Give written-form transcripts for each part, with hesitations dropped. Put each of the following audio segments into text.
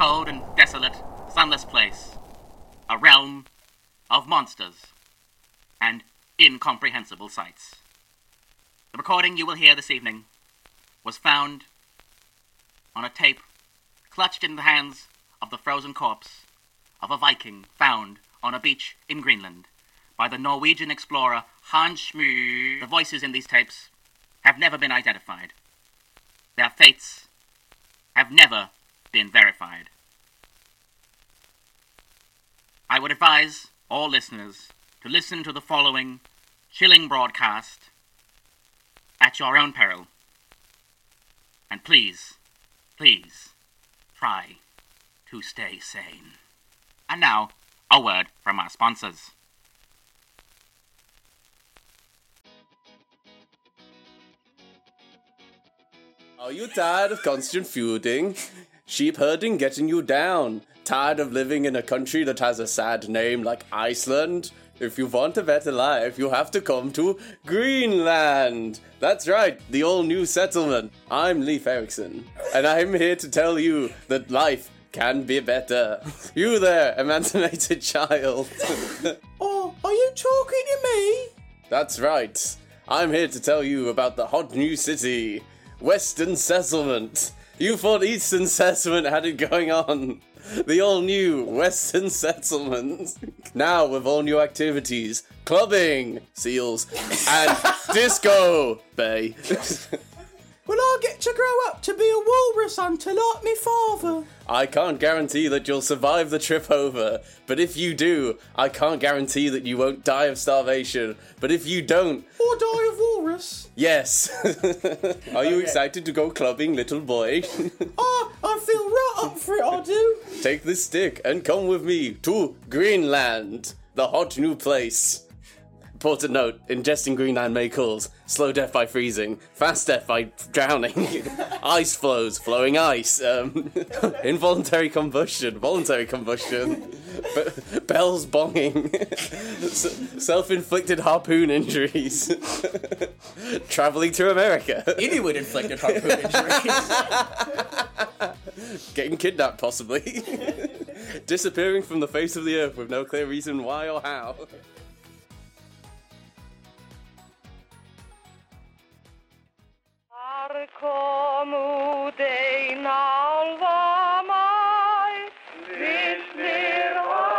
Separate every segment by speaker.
Speaker 1: cold and desolate, sunless place, a realm of monsters and incomprehensible sights. The recording you will hear this evening was found on a tape clutched in the hands of the frozen corpse of a Viking found on a beach in Greenland by the Norwegian explorer Hans Schmu. The voices in these tapes have never been identified. Their fates have never been verified. I would advise all listeners to listen to the following chilling broadcast at your own peril. And please, please, try to stay sane. And now, a word from our sponsors.
Speaker 2: Are you tired of constant feuding? Sheep herding getting you down? Tired of living in a country that has a sad name like Iceland? If you want a better life, you have to come to Greenland. That's right, the all-new settlement. I'm Leif Erikson, and I'm here to tell you that life can be better. You there, emancipated child.
Speaker 3: Oh, are you talking to me?
Speaker 2: That's right. I'm here to tell you about the hot new city, Western Settlement. You thought Eastern Settlement had it going on. The all-new Western Settlement. Now with all new activities, clubbing, seals, and disco, bay.
Speaker 3: Will I get to grow up to be a walrus hunter like me father?
Speaker 2: I can't guarantee that you'll survive the trip over, but if you do, I can't guarantee that you won't die of starvation. But if you don't...
Speaker 3: Or die of walrus?
Speaker 2: Yes. Are you excited to go clubbing, little boy?
Speaker 3: I feel right up for it, I do.
Speaker 2: Take this stick and come with me to Greenland, the hot new place. Important note, ingesting Greenland may cause slow death by freezing, fast death by drowning, ice flows, flowing ice, involuntary combustion, voluntary combustion, bells bonging, self-inflicted harpoon injuries, travelling to America.
Speaker 3: Inuit-inflicted harpoon injuries.
Speaker 2: Getting kidnapped, possibly. Disappearing from the face of the earth with no clear reason why or how.
Speaker 4: Kom út ein álfa mæ, stillir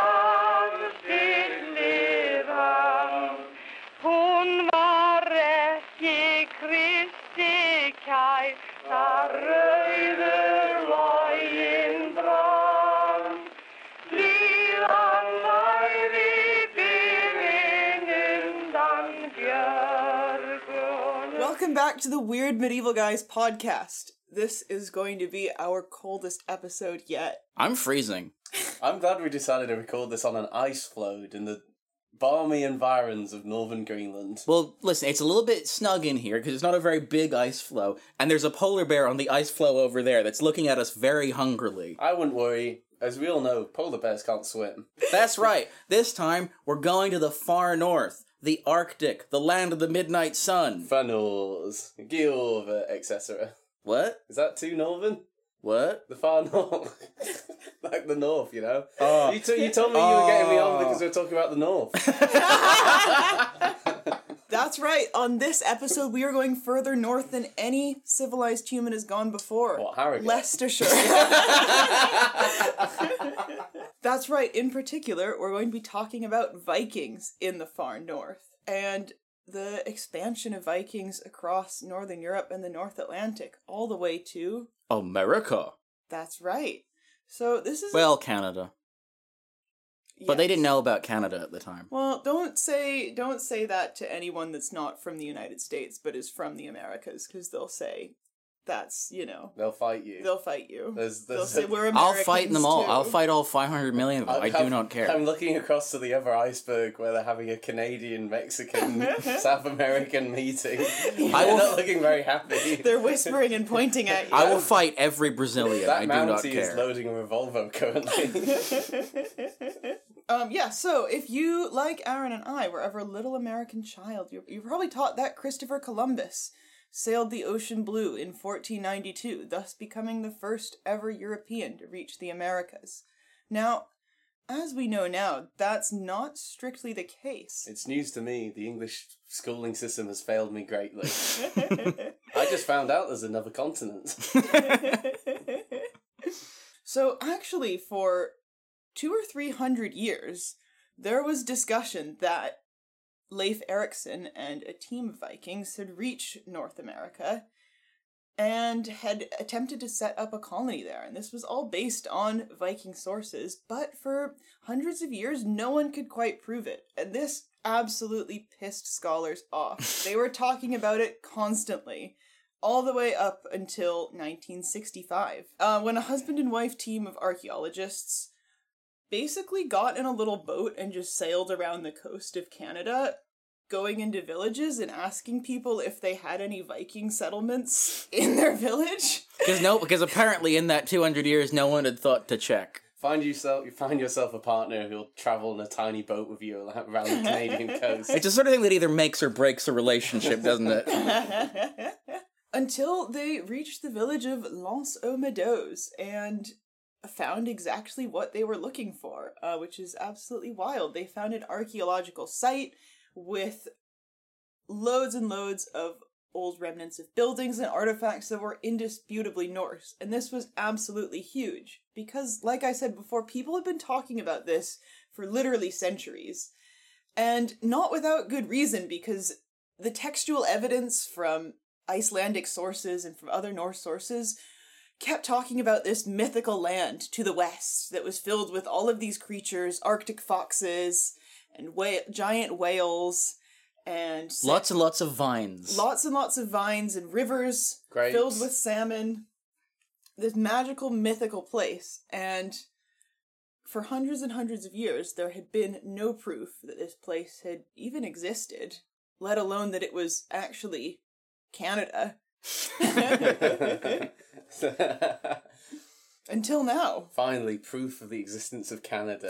Speaker 4: hann. Hún var ekki Kristi kær, þar rauður loginn brann. Líðan væri byrinn undan björgun.
Speaker 3: Welcome back to the Weird Medieval Guys podcast. This is going to be our coldest episode yet.
Speaker 5: I'm freezing.
Speaker 2: I'm glad we decided to record this on an ice float in the balmy environs of northern Greenland.
Speaker 5: Well, listen, it's a little bit snug in here because it's not a very big ice floe, and there's a polar bear on the ice floe over there that's looking at us very hungrily.
Speaker 2: I wouldn't worry. As we all know, polar bears can't swim.
Speaker 5: That's right. This time, we're going to the far north, the Arctic, the land of the midnight sun.
Speaker 2: Funnels, Gilver, etc.
Speaker 5: What?
Speaker 2: Is that too northern?
Speaker 5: What?
Speaker 2: The far north. Like the north, you know?
Speaker 5: Oh.
Speaker 2: You told me you were getting me on because we were talking about the north.
Speaker 3: That's right. On this episode, we are going further north than any civilized human has gone before.
Speaker 2: What, Harrogate?
Speaker 3: Leicestershire. That's right. In particular, we're going to be talking about Vikings in the far north. And the expansion of Vikings across Northern Europe and the North Atlantic, all the way to...
Speaker 5: America.
Speaker 3: That's right. So this is...
Speaker 5: Well, Canada. But they didn't know about Canada at the time.
Speaker 3: Well, don't say that to anyone that's not from the United States, but is from the Americas, because they'll say that's, you know...
Speaker 2: They'll fight you.
Speaker 3: They'll fight you.
Speaker 2: They'll
Speaker 3: say we're Americans,
Speaker 5: I'll fight them all.
Speaker 3: too.
Speaker 5: I'll fight all 500 million of them. I do not care.
Speaker 2: I'm looking across to the other iceberg where they're having a Canadian, Mexican, South American meeting. They're not looking very happy.
Speaker 3: They're whispering and pointing at you.
Speaker 5: I will fight every Brazilian.
Speaker 2: That
Speaker 5: I do not
Speaker 2: Mountie
Speaker 5: care.
Speaker 2: is loading a revolver currently.
Speaker 3: So if you, like Aaron and I, were ever a little American child, you're probably taught that Christopher Columbus sailed the ocean blue in 1492, thus becoming the first ever European to reach the Americas. Now, as we know now, that's not strictly the case.
Speaker 2: It's news to me. The English schooling system has failed me greatly. I just found out there's another continent.
Speaker 3: So actually, for 200 or 300 years, there was discussion that Leif Erikson and a team of Vikings had reached North America and had attempted to set up a colony there. And this was all based on Viking sources, but for hundreds of years, no one could quite prove it. And this absolutely pissed scholars off. They were talking about it constantly, all the way up until 1965, when a husband and wife team of archaeologists basically got in a little boat and just sailed around the coast of Canada, going into villages and asking people if they had any Viking settlements in their village.
Speaker 5: Because apparently in that 200 years, no one had thought to check.
Speaker 2: You find yourself a partner who'll travel in a tiny boat with you around the Canadian coast.
Speaker 5: It's the sort of thing that either makes or breaks a relationship, doesn't it?
Speaker 3: Until they reached the village of L'Anse-aux-Meadows and found exactly what they were looking for, which is absolutely wild. They found an archaeological site with loads and loads of old remnants of buildings and artifacts that were indisputably Norse. And this was absolutely huge because, like I said before, people have been talking about this for literally centuries. And not without good reason, because the textual evidence from Icelandic sources and from other Norse sources kept talking about this mythical land to the west that was filled with all of these creatures, Arctic foxes, and giant whales, and
Speaker 5: lots and lots of vines.
Speaker 3: Lots and lots of vines and rivers
Speaker 2: Grapes.
Speaker 3: Filled with salmon. This magical, mythical place. And for hundreds and hundreds of years, there had been no proof that this place had even existed, let alone that it was actually Canada. Until now.
Speaker 2: Finally, proof of the existence of Canada.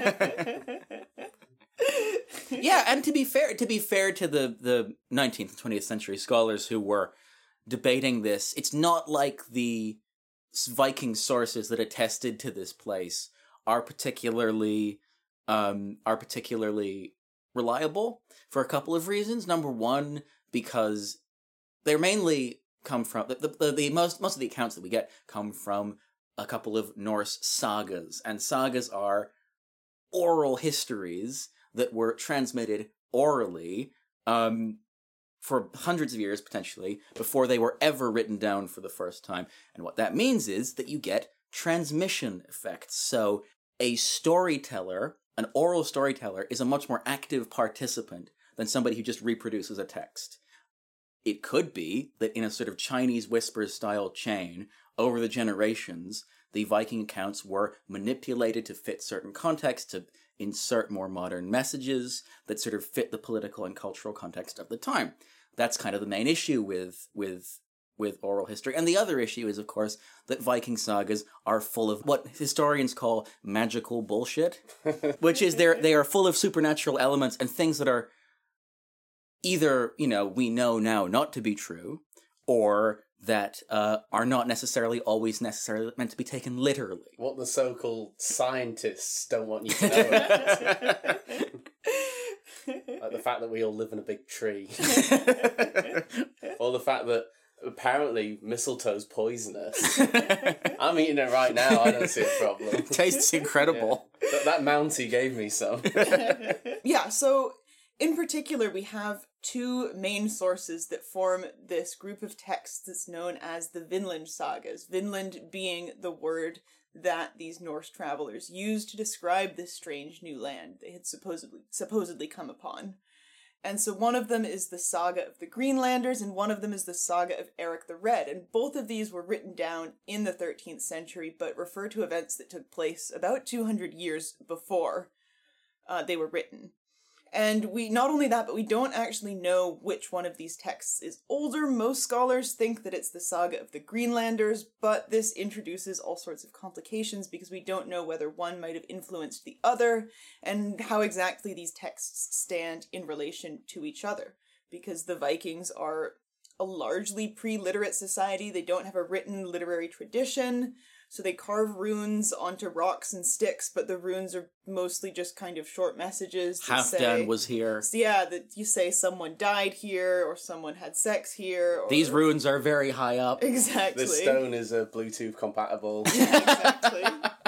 Speaker 5: Yeah, and to be fair to the 19th and 20th century scholars who were debating this, it's not like the Viking sources that attested to this place are particularly reliable for a couple of reasons. Number one, because they're mainly come from the most of the accounts that we get come from a couple of Norse sagas, and sagas are oral histories that were transmitted orally for hundreds of years, potentially, before they were ever written down for the first time. And what that means is that you get transmission effects. So a storyteller, an oral storyteller, is a much more active participant than somebody who just reproduces a text. It could be that in a sort of Chinese whispers style chain, over the generations, the Viking accounts were manipulated to fit certain contexts, to insert more modern messages that sort of fit the political and cultural context of the time. That's kind of the main issue with oral history. And the other issue is, of course, that Viking sagas are full of what historians call magical bullshit, which is they are full of supernatural elements and things that are either, we know now not to be true, or that are not always necessarily meant to be taken literally.
Speaker 2: What the so-called scientists don't want you to know about. Like the fact that we all live in a big tree. Or the fact that apparently mistletoe's poisonous. I'm eating it right now, I don't see a problem.
Speaker 5: It tastes incredible.
Speaker 2: Yeah. That Mountie gave me some.
Speaker 3: Yeah, so in particular, we have two main sources that form this group of texts that's known as the Vinland sagas. Vinland being the word that these Norse travelers used to describe this strange new land they had supposedly come upon. And so one of them is the Saga of the Greenlanders, and one of them is the Saga of Eric the Red. And both of these were written down in the 13th century, but refer to events that took place about 200 years before they were written. And not only that, but we don't actually know which one of these texts is older. Most scholars think that it's the Saga of the Greenlanders, but this introduces all sorts of complications because we don't know whether one might have influenced the other and how exactly these texts stand in relation to each other. Because the Vikings are a largely pre-literate society. They don't have a written literary tradition, so they carve runes onto rocks and sticks, but the runes are mostly just kind of short messages that
Speaker 5: Halfdan was here.
Speaker 3: Yeah, that you say someone died here, or someone had sex here. Or...
Speaker 5: These runes are very high up.
Speaker 3: Exactly.
Speaker 2: The stone is Bluetooth compatible.
Speaker 3: Yeah, exactly.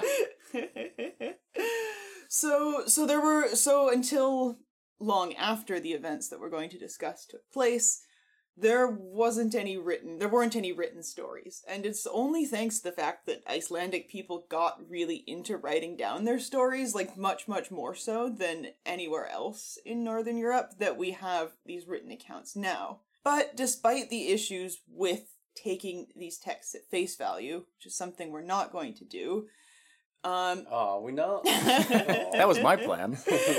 Speaker 3: So until long after the events that we're going to discuss took place, there weren't any written stories. And it's only thanks to the fact that Icelandic people got really into writing down their stories, like much, much more so than anywhere else in Northern Europe, that we have these written accounts now. But despite the issues with taking these texts at face value, which is something we're not going to do,
Speaker 2: are we not?
Speaker 5: That was my plan.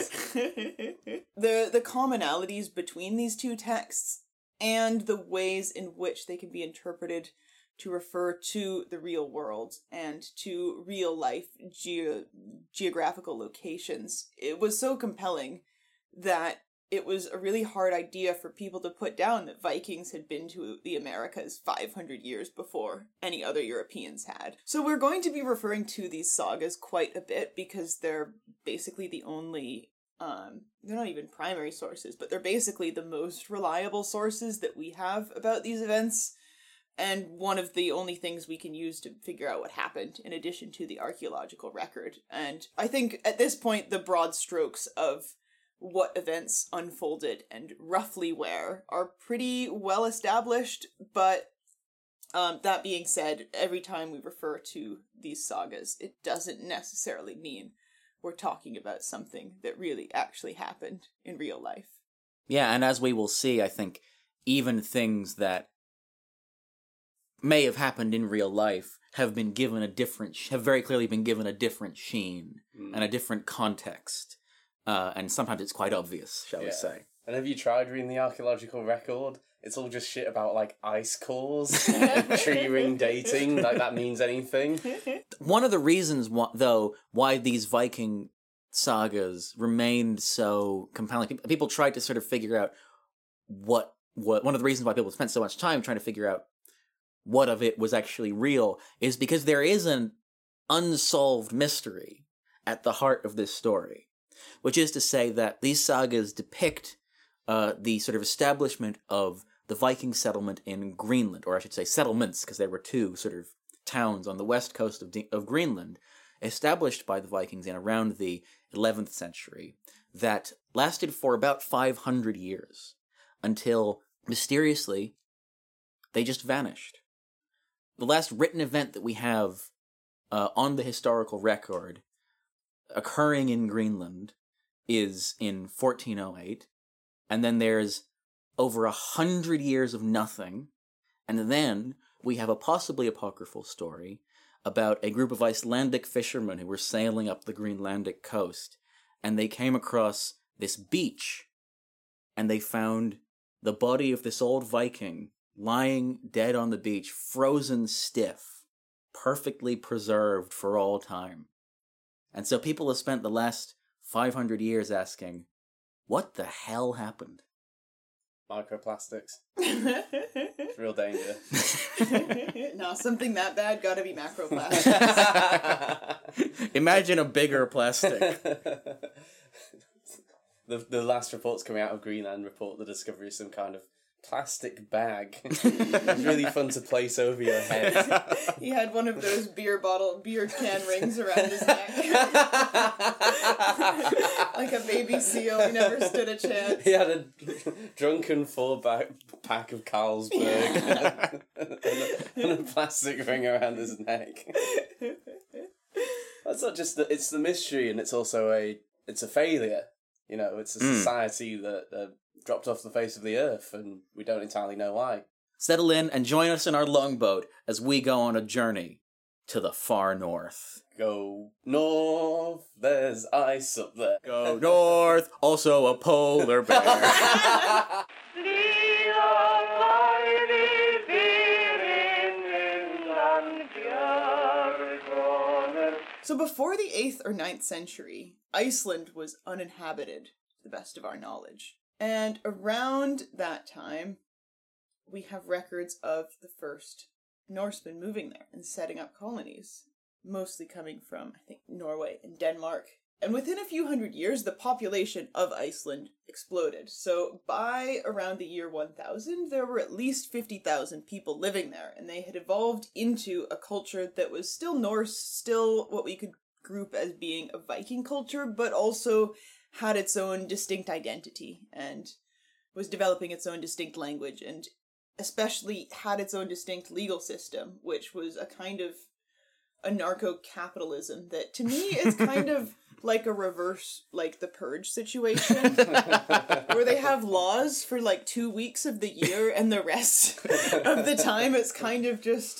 Speaker 3: The commonalities between these two texts and the ways in which they can be interpreted to refer to the real world and to real life geographical locations, it was so compelling that it was a really hard idea for people to put down that Vikings had been to the Americas 500 years before any other Europeans had. So we're going to be referring to these sagas quite a bit because they're basically the only, they're not even primary sources, but they're basically the most reliable sources that we have about these events, and one of the only things we can use to figure out what happened in addition to the archaeological record. And I think at this point the broad strokes of what events unfolded and roughly where are pretty well established, but that being said, every time we refer to these sagas, it doesn't necessarily mean we're talking about something that really actually happened in real life.
Speaker 5: Yeah, and as we will see, I think even things that may have happened in real life have very clearly been given a different sheen and a different context. And sometimes it's quite obvious, shall we say.
Speaker 2: And have you tried reading the archaeological record? It's all just shit about, like, ice cores and tree ring dating, like that means anything.
Speaker 5: One of the reasons, why these Viking sagas remained so compelling, people tried to sort of figure out what one of the reasons why people spent so much time trying to figure out what of it was actually real is because there is an unsolved mystery at the heart of this story. Which is to say that these sagas depict the sort of establishment of the Viking settlement in Greenland, or I should say settlements, because there were two sort of towns on the west coast of Greenland, established by the Vikings in around the 11th century, that lasted for about 500 years, until, mysteriously, they just vanished. The last written event that we have on the historical record occurring in Greenland is in 1408, and then there's over 100 years of nothing, and then we have a possibly apocryphal story about a group of Icelandic fishermen who were sailing up the Greenlandic coast, and they came across this beach, and they found the body of this old Viking lying dead on the beach, frozen stiff, perfectly preserved for all time. And so people have spent the last 500 years asking, what the hell happened?
Speaker 2: Microplastics. It's real danger.
Speaker 3: No, something that bad gotta be macroplastics.
Speaker 5: Imagine a bigger plastic.
Speaker 2: The last reports coming out of Greenland report the discovery of some kind of plastic bag. It's really fun to place over your head.
Speaker 3: He had one of those beer can rings around his neck. Like a baby seal, he never stood a chance.
Speaker 2: He had a drunken pack of Carlsberg and a plastic ring around his neck. That's not just it's the mystery, and it's also a failure. You know, it's a society that dropped off the face of the earth, and we don't entirely know why.
Speaker 5: Settle in and join us in our longboat as we go on a journey to the far north.
Speaker 2: Go north, there's ice up there.
Speaker 5: Go north, also a polar bear.
Speaker 3: So before the 8th or 9th century, Iceland was uninhabited, to the best of our knowledge. And around that time, we have records of the first Norsemen moving there and setting up colonies, mostly coming from, I think, Norway and Denmark. And within a few hundred years, the population of Iceland exploded. So by around the year 1000, there were at least 50,000 people living there, and they had evolved into a culture that was still Norse, still what we could group as being a Viking culture, but also had its own distinct identity and was developing its own distinct language, and especially had its own distinct legal system, which was a kind of anarcho-capitalism that, to me, is kind of like a reverse, like, the Purge situation, where they have laws for, 2 weeks of the year, and the rest of the time it's kind of just,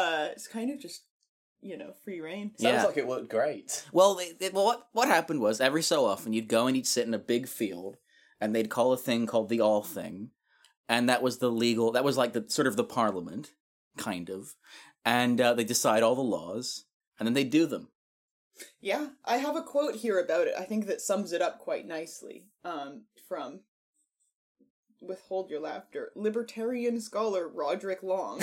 Speaker 3: free reign.
Speaker 2: Sounds like it worked great.
Speaker 5: Well, what happened was, every so often, you'd go and you'd sit in a big field, and they'd call a thing called the All Thing, and that was like the sort of the parliament, kind of, and they decide all the laws, and then they do them.
Speaker 3: Yeah, I have a quote here about it, I think that sums it up quite nicely, from, withhold your laughter, libertarian scholar Roderick Long.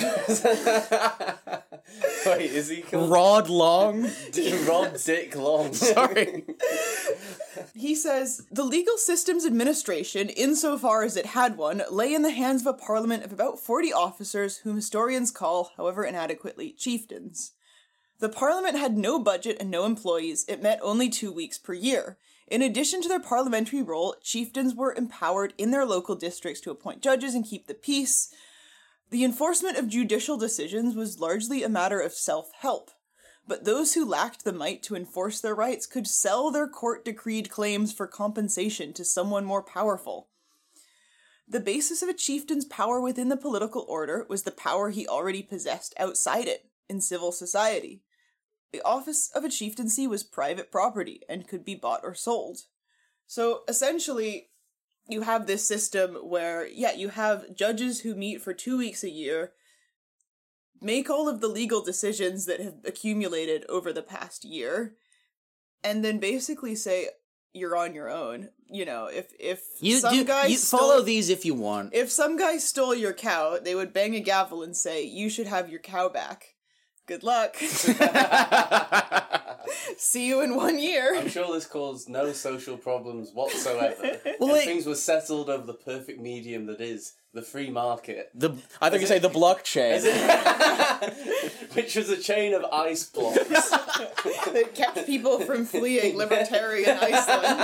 Speaker 2: Wait, is he called?
Speaker 5: Rod Long?
Speaker 2: Rod Dick Long.
Speaker 5: Sorry.
Speaker 3: He says, the legal system's administration, insofar as it had one, lay in the hands of a parliament of about 40 officers whom historians call, however inadequately, chieftains. The parliament had no budget and no employees. It met only 2 weeks per year. In addition to their parliamentary role, chieftains were empowered in their local districts to appoint judges and keep the peace. The enforcement of judicial decisions was largely a matter of self-help, but those who lacked the might to enforce their rights could sell their court-decreed claims for compensation to someone more powerful. The basis of a chieftain's power within the political order was the power he already possessed outside it, in civil society. The office of a chieftaincy was private property and could be bought or sold. So, essentially, you have this system where, you have judges who meet for 2 weeks a year, make all of the legal decisions that have accumulated over the past year, and then basically say, you're on your own. You know, if some guy
Speaker 5: follow these if you want.
Speaker 3: If some guy stole your cow, they would bang a gavel and say, you should have your cow back. Good luck. See you in 1 year.
Speaker 2: I'm sure this caused no social problems whatsoever.
Speaker 5: Well,
Speaker 2: things were settled over the perfect medium that is the free market.
Speaker 5: I think you say the blockchain.
Speaker 2: Which was a chain of ice blocks.
Speaker 3: That kept people from fleeing libertarian Iceland.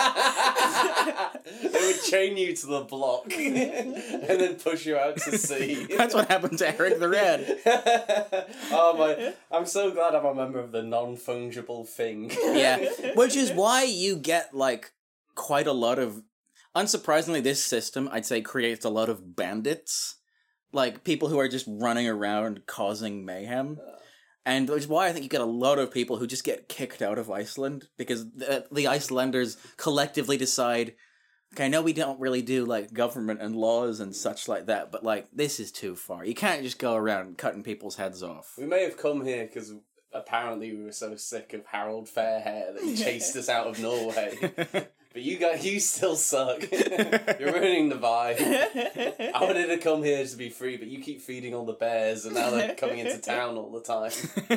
Speaker 2: They would chain you to the block and then push you out to sea.
Speaker 5: That's what happened to Eric the Red.
Speaker 2: Oh my, I'm so glad I'm a member of the non-fungible thing.
Speaker 5: Yeah, which is why you get, quite a lot of... Unsurprisingly, this system, I'd say, creates a lot of bandits. People who are just running around causing mayhem. And which is why I think you get a lot of people who just get kicked out of Iceland, because the Icelanders collectively decide, okay, I know we don't really do, government and laws and such like that, but, this is too far. You can't just go around cutting people's heads off.
Speaker 2: We may have come here because apparently we were so sick of Harold Fairhair that he chased us out of Norway. But you still suck. You're ruining the vibe. I wanted to come here to be free, but you keep feeding all the bears, and now they're coming into town all the time.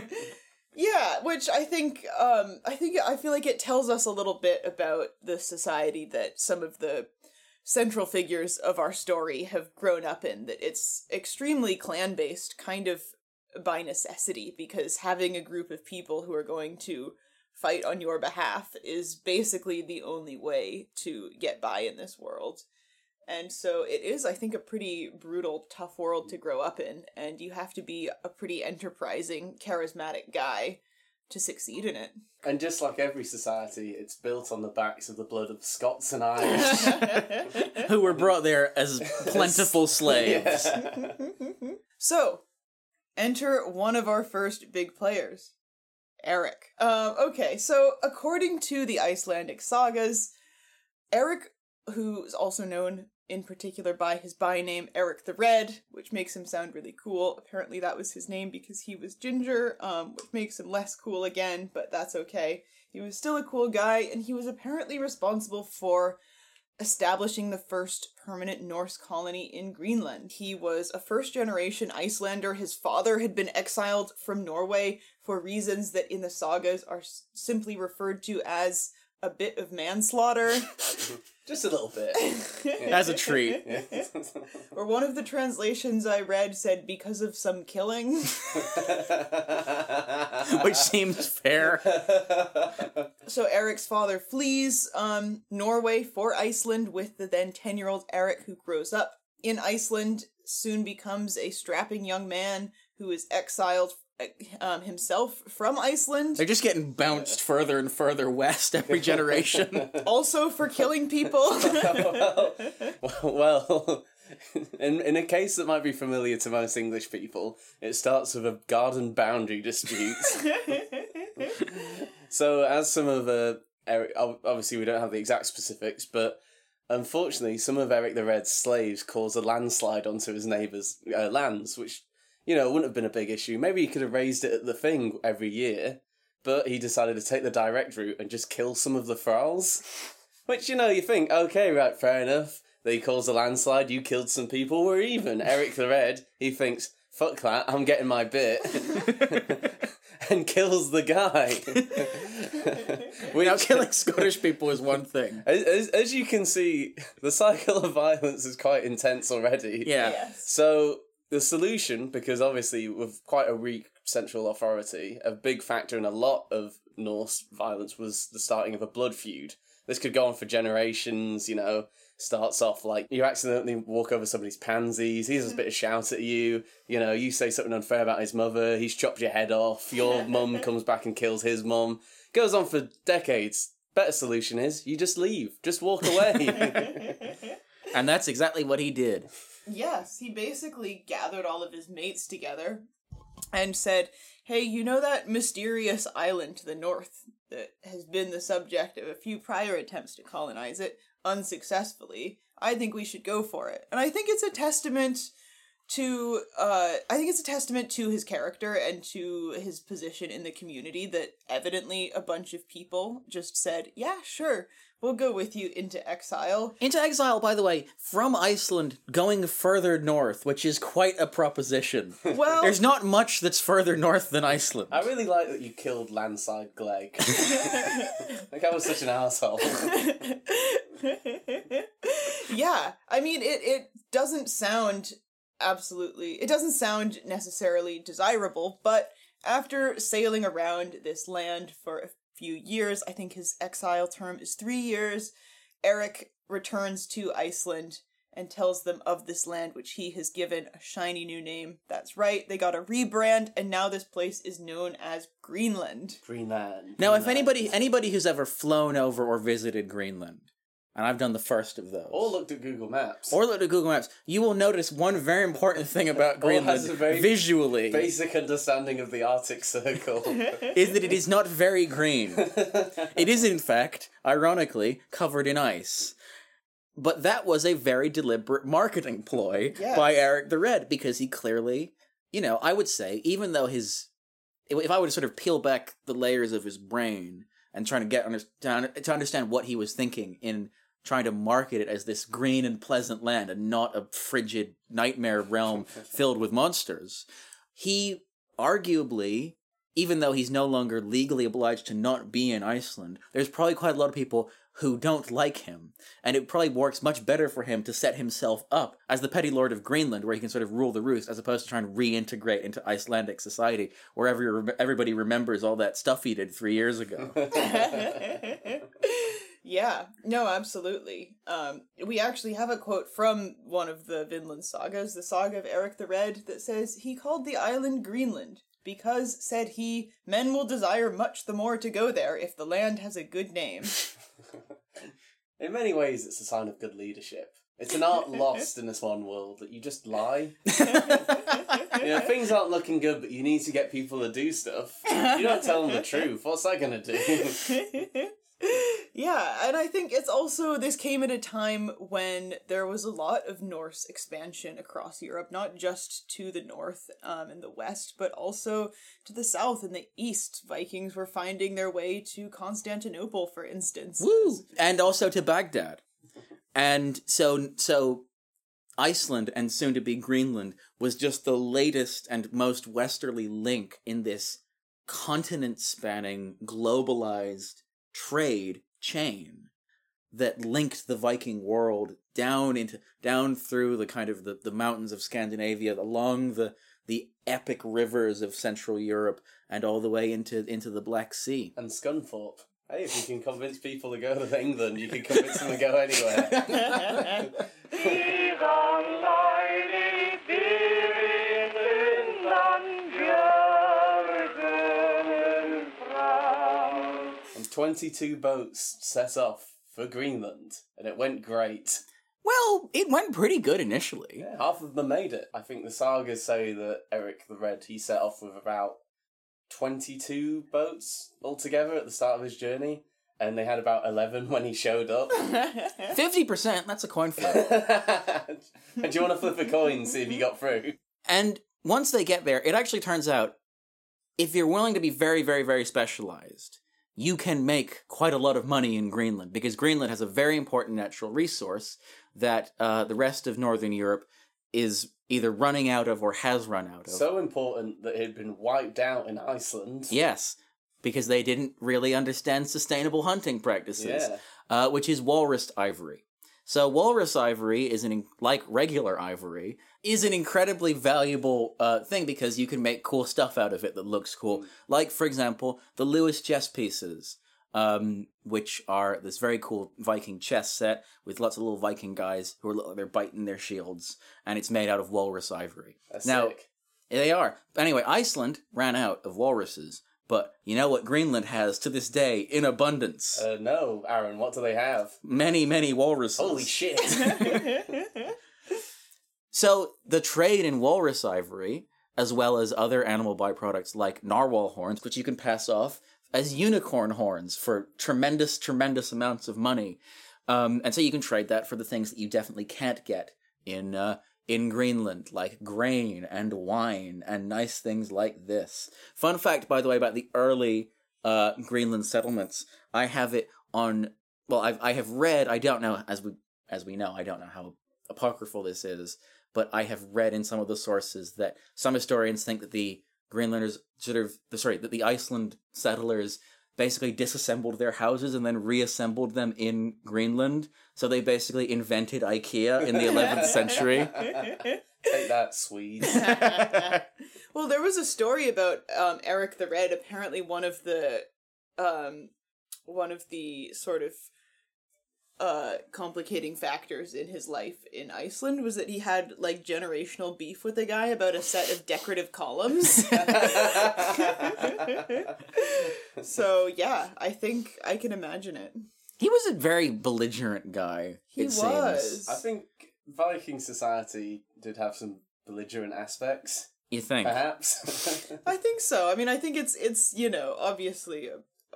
Speaker 3: Yeah, which I feel like it tells us a little bit about the society that some of the central figures of our story have grown up in, that it's extremely clan-based, kind of by necessity, because having a group of people who are going to fight on your behalf is basically the only way to get by in this world. And so it is, I think, a pretty brutal, tough world to grow up in, and you have to be a pretty enterprising, charismatic guy to succeed in it.
Speaker 2: And just like every society, it's built on the backs of the blood of Scots and Irish.
Speaker 5: Who were brought there as plentiful slaves.
Speaker 2: Yeah.
Speaker 3: So, enter one of our first big players. Eric. Okay, so according to the Icelandic sagas, Eric, who is also known in particular by his byname Eric the Red, which makes him sound really cool. Apparently that was his name because he was ginger, which makes him less cool again, but that's okay. He was still a cool guy, and he was apparently responsible for establishing the first permanent Norse colony in Greenland. He was a first-generation Icelander. His father had been exiled from Norway for reasons that in the sagas are simply referred to as a bit of manslaughter.
Speaker 2: Just a little bit.
Speaker 5: As a treat.
Speaker 3: Or one of the translations I read said because of some killing.
Speaker 5: Which seems fair.
Speaker 3: So Eric's father flees Norway for Iceland with the then 10-year-old Eric, who grows up in Iceland, soon becomes a strapping young man who is exiled himself from Iceland.
Speaker 5: They're just getting bounced further and further west every generation.
Speaker 3: Also for killing people.
Speaker 2: Well, in a case that might be familiar to most English people, it starts with a garden boundary dispute. So, as some of Eric, obviously we don't have the exact specifics, but unfortunately, some of Eric the Red's slaves caused a landslide onto his neighbours' lands, which, you know, wouldn't have been a big issue. Maybe he could have raised it at the thing every year, but he decided to take the direct route and just kill some of the thralls. Which, you know, you think, okay, right, fair enough. They caused a landslide, you killed some people, we're even. Eric the Red, he thinks, fuck that, I'm getting my bit. And kills the guy.
Speaker 5: Now, killing Scottish people is one thing.
Speaker 2: As you can see, the cycle of violence is quite intense already.
Speaker 5: Yeah.
Speaker 3: Yes.
Speaker 2: So, the solution, because obviously with quite a weak central authority, a big factor in a lot of Norse violence was the starting of a blood feud. This could go on for generations, you know, starts off like you accidentally walk over somebody's pansies, he has a bit of shout at you, you know, you say something unfair about his mother, he's chopped your head off, your mum comes back and kills his mum. Goes on for decades. Better solution is, you just leave. Just walk away.
Speaker 5: And that's exactly what he did.
Speaker 3: Yes, he basically gathered all of his mates together and said, hey, you know that mysterious island to the north that has been the subject of a few prior attempts to colonize it unsuccessfully? I think we should go for it. And I think it's a testament to his character and to his position in the community that evidently a bunch of people just said, yeah, sure, we'll go with you into exile.
Speaker 5: Into exile, by the way, from Iceland, going further north, which is quite a proposition.
Speaker 3: Well,
Speaker 5: There's not much that's further north than Iceland.
Speaker 2: I really like that you killed Landside Glegg. Like, I was such an asshole.
Speaker 3: Yeah, I mean, it doesn't sound it doesn't sound necessarily desirable, but after sailing around this land for a few years, I think his exile term is 3 years, Eric returns to Iceland and tells them of this land which he has given a shiny new name. That's right, they got a rebrand, and now this place is known as Greenland.
Speaker 2: Greenland.
Speaker 5: Now, if anybody who's ever flown over or visited Greenland, and I've done the first of those,
Speaker 2: Or looked at Google Maps.
Speaker 5: you will notice one very important thing about
Speaker 2: Or
Speaker 5: Greenland
Speaker 2: has a very
Speaker 5: visually
Speaker 2: basic understanding of the Arctic Circle.
Speaker 5: is that it is not very green. It is, in fact, ironically, covered in ice. But that was a very deliberate marketing ploy by Eric the Red, because he clearly, you know, I would say, even though if I would sort of peel back the layers of his brain and trying to understand what he was thinking in trying to market it as this green and pleasant land and not a frigid nightmare realm filled with monsters, he arguably, even though he's no longer legally obliged to not be in Iceland, there's probably quite a lot of people who don't like him, and it probably works much better for him to set himself up as the petty lord of Greenland, where he can sort of rule the roost, as opposed to trying to reintegrate into Icelandic society, where everybody remembers all that stuff he did 3 years ago.
Speaker 3: Yeah, no, absolutely. We actually have a quote from one of the Vinland sagas, the saga of Eric the Red, that says, he called the island Greenland, because, said he, men will desire much the more to go there if the land has a good name.
Speaker 2: In many ways, it's a sign of good leadership. It's an art lost in this one world, that you just lie. You know, things aren't looking good, but you need to get people to do stuff. You don't tell them the truth. What's that going to do?
Speaker 3: Yeah, and I think it's also, this came at a time when there was a lot of Norse expansion across Europe, not just to the north and the west, but also to the south and the east. Vikings were finding their way to Constantinople, for instance.
Speaker 5: Woo! And also to Baghdad. And so Iceland, and soon to be Greenland, was just the latest and most westerly link in this continent-spanning, globalized trade chain that linked the Viking world down through the kind of the mountains of Scandinavia, along the epic rivers of Central Europe, and all the way into the Black Sea.
Speaker 2: And Scunthorpe. Hey, if you can convince people to go to England, you can convince them to go anywhere. And 22 boats set off for Greenland, and it went great.
Speaker 5: Well, it went pretty good initially.
Speaker 2: Yeah, half of them made it. I think the sagas say that Eric the Red, he set off with about 22 boats altogether at the start of his journey, and they had about 11 when he showed up.
Speaker 5: 50%, that's a coin flip.
Speaker 2: And do you want to flip a coin, see if you got through?
Speaker 5: And once they get there, it actually turns out, if you're willing to be very, very, very specialized, you can make quite a lot of money in Greenland, because Greenland has a very important natural resource that the rest of Northern Europe is either running out of or has run out of.
Speaker 2: So important that it had been wiped out in Iceland.
Speaker 5: Yes, because they didn't really understand sustainable hunting practices, which is walrus ivory. So walrus ivory is like regular ivory, is an incredibly valuable thing because you can make cool stuff out of it that looks cool. Like, for example, the Lewis chess pieces, which are this very cool Viking chess set with lots of little Viking guys who are they're biting their shields, and it's made out of walrus ivory.
Speaker 2: That's
Speaker 5: now,
Speaker 2: sick.
Speaker 5: They are. Anyway, Iceland ran out of walruses, but you know what Greenland has to this day in abundance?
Speaker 2: No, Aaron, what do they have?
Speaker 5: Many, many walruses.
Speaker 2: Holy shit.
Speaker 5: So, the trade in walrus ivory, as well as other animal byproducts like narwhal horns, which you can pass off as unicorn horns for tremendous, tremendous amounts of money. And so you can trade that for the things that you definitely can't get in Greenland, like grain and wine and nice things like this. Fun fact, by the way, about the early Greenland settlements, I have it on, well, I have read, I don't know, as we know, I don't know how apocryphal this is, but I have read in some of the sources that some historians think that the Greenlanders that the Iceland settlers basically disassembled their houses and then reassembled them in Greenland. So they basically invented IKEA in the 11th century.
Speaker 2: Take that, Swedes.
Speaker 3: Well, there was a story about Eric the Red. Apparently, one of the sort of complicating factors in his life in Iceland was that he had like generational beef with a guy about a set of decorative columns. So yeah, I think I can imagine it.
Speaker 5: He was a very belligerent guy.
Speaker 3: He was.
Speaker 2: I think Viking society did have some belligerent aspects.
Speaker 5: You think?
Speaker 2: Perhaps.
Speaker 3: I think so. I mean, I think it's you know, obviously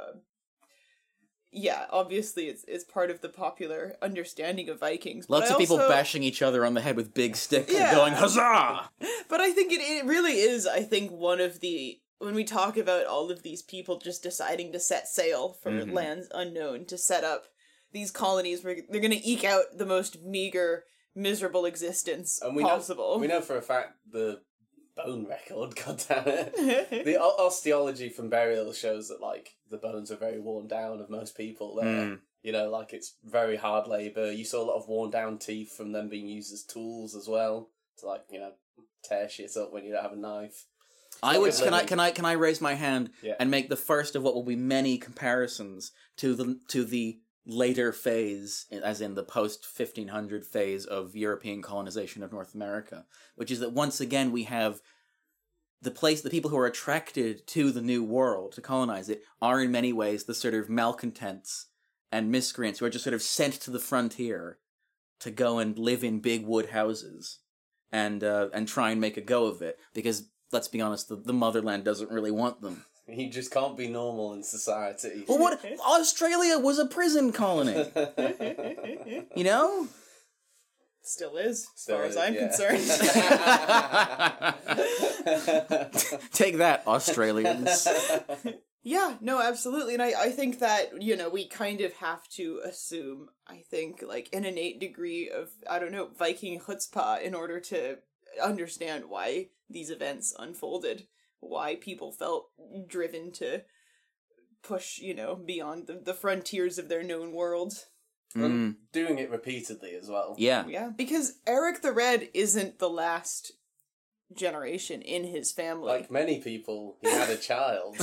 Speaker 3: obviously it's part of the popular understanding of Vikings.
Speaker 5: Lots of people bashing each other on the head with big sticks and going, huzzah!
Speaker 3: But I think it really is, I think, one of the, when we talk about all of these people just deciding to set sail for lands unknown, to set up these colonies where they're going to eke out the most meager, miserable existence possible.
Speaker 2: We know for a fact the bone record, goddammit. The osteology from burial shows that, like, the bones are very worn down of most people there. You know, like, it's very hard labour. You saw a lot of worn down teeth from them being used as tools as well, to, like, you know, tear shit up when you don't have a knife.
Speaker 5: Can I raise my hand
Speaker 2: Yeah.
Speaker 5: and make the first of what will be many comparisons to the later phase, as in the post-1500 phase of European colonization of North America, which is that once again we have the people who are attracted to the New World to colonize it are in many ways the sort of malcontents and miscreants who are just sort of sent to the frontier to go and live in big wood houses and try and make a go of it, because let's be honest, the motherland doesn't really want them.
Speaker 2: You just can't be normal in society.
Speaker 5: Well, what? Australia was a prison colony. You know?
Speaker 3: Still is, as
Speaker 2: Still
Speaker 3: far
Speaker 2: is,
Speaker 3: as I'm
Speaker 2: yeah.
Speaker 3: concerned.
Speaker 5: Take that, Australians.
Speaker 3: Yeah, no, absolutely. And I think that, we kind of have to assume, I think, like, an innate degree of, I don't know, Viking chutzpah in order to understand why these events unfolded, why people felt driven to push, beyond the frontiers of their known world.
Speaker 2: And doing it repeatedly as well.
Speaker 5: Yeah.
Speaker 3: Yeah, because Eric the Red isn't the last generation in his family.
Speaker 2: Like many people, he had a child.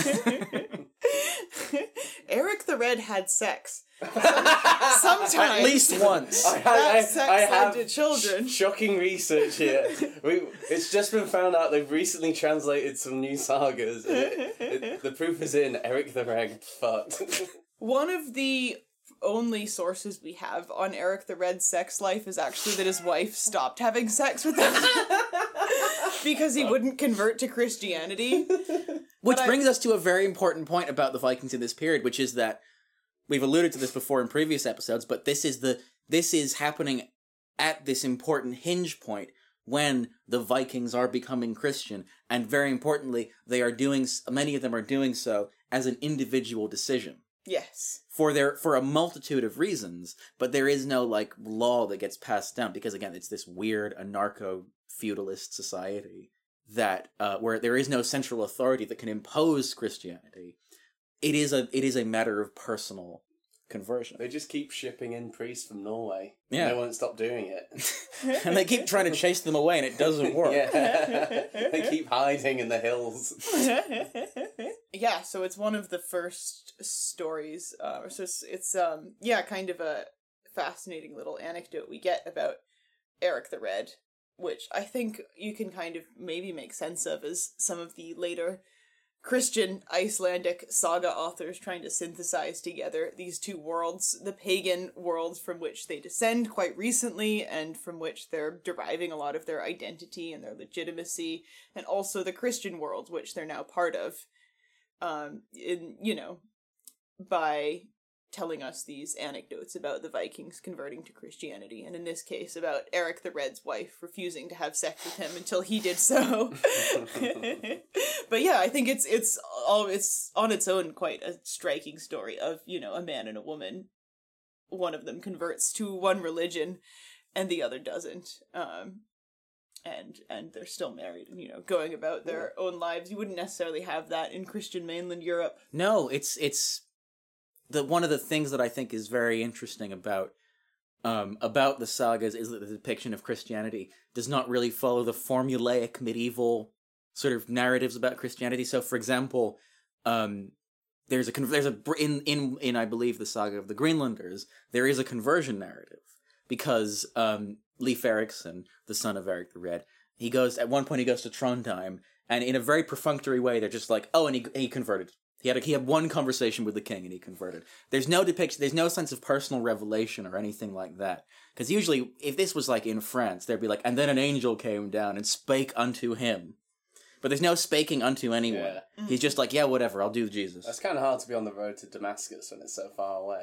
Speaker 3: Eric the Red had sex. Sometimes.
Speaker 5: At least once.
Speaker 3: That sex led to children.
Speaker 2: Shocking research here. It's just been found out they've recently translated some new sagas. The proof is in. Eric the Red fucked.
Speaker 3: One of the only sources we have on Eric the Red's sex life is actually that his wife stopped having sex with him because he wouldn't convert to Christianity.
Speaker 5: Which brings us to a very important point about the Vikings in this period, which is that we've alluded to this before in previous episodes, but this is happening at this important hinge point when the Vikings are becoming Christian, and very importantly, many of them are doing so as an individual decision.
Speaker 3: Yes.
Speaker 5: For a multitude of reasons, but there is no, like, law that gets passed down, because, again, it's this weird anarcho-feudalist society that, where there is no central authority that can impose Christianity. It is a matter of personal conversion.
Speaker 2: They just keep shipping in priests from Norway.
Speaker 5: Yeah.
Speaker 2: They won't stop doing it.
Speaker 5: And they keep trying to chase them away, and it doesn't work.
Speaker 2: Yeah. They keep hiding in the hills.
Speaker 3: Yeah, so it's one of the first stories, it's kind of a fascinating little anecdote we get about Eric the Red, which I think you can kind of maybe make sense of as some of the later Christian Icelandic saga authors trying to synthesize together these two worlds, the pagan worlds from which they descend quite recently and from which they're deriving a lot of their identity and their legitimacy, and also the Christian world, which they're now part of, by telling us these anecdotes about the Vikings converting to Christianity, and in this case about Eric the Red's wife refusing to have sex with him until he did so. But yeah, I think it's on its own quite a striking story of, a man and a woman. One of them converts to one religion and the other doesn't. And they're still married and, going about their own lives. You wouldn't necessarily have that in Christian mainland Europe.
Speaker 5: No, it's one of the things that I think is very interesting about the sagas is that the depiction of Christianity does not really follow the formulaic medieval sort of narratives about Christianity. So, for example, in I believe the saga of the Greenlanders, there is a conversion narrative because Leif Erikson, the son of Eric the Red, at one point he goes to Trondheim, and in a very perfunctory way, they're just like, oh, and he converted. He had one conversation with the king and he converted. There's no depiction, there's no sense of personal revelation or anything like that. Because usually, if this was like in France, they'd be like, and then an angel came down and spake unto him. But there's no spaking unto anyone. Yeah. He's just like, yeah, whatever, I'll do Jesus.
Speaker 2: That's kind of hard to be on the road to Damascus when it's so far away.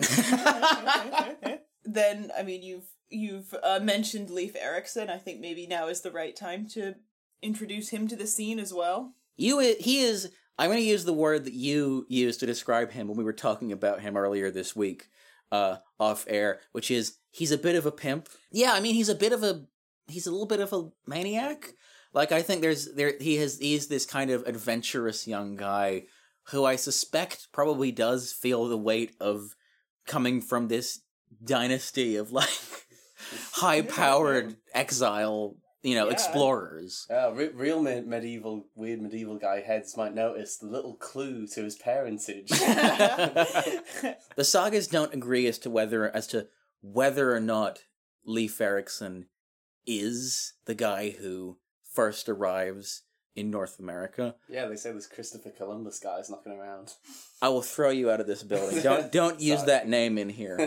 Speaker 3: Then, I mean, you've mentioned Leif Erikson. I think maybe now is the right time to introduce him to the scene as well. I'm going to use the word that you used to describe him when we were talking about him earlier this week, off air, which is, he's a bit of a pimp. Yeah, I mean, he's a little bit of a maniac. Like, I think he's this kind of adventurous young guy who I suspect probably does feel the weight of coming from this dynasty of, like, high-powered exile, explorers.
Speaker 2: Real weird medieval guy heads might notice the little clue to his parentage.
Speaker 5: The sagas don't agree as to whether or not Leif Erikson is the guy who first arrives in North America.
Speaker 2: Yeah, they say this Christopher Columbus guy's knocking around.
Speaker 5: I will throw you out of this building. Don't use that name in here.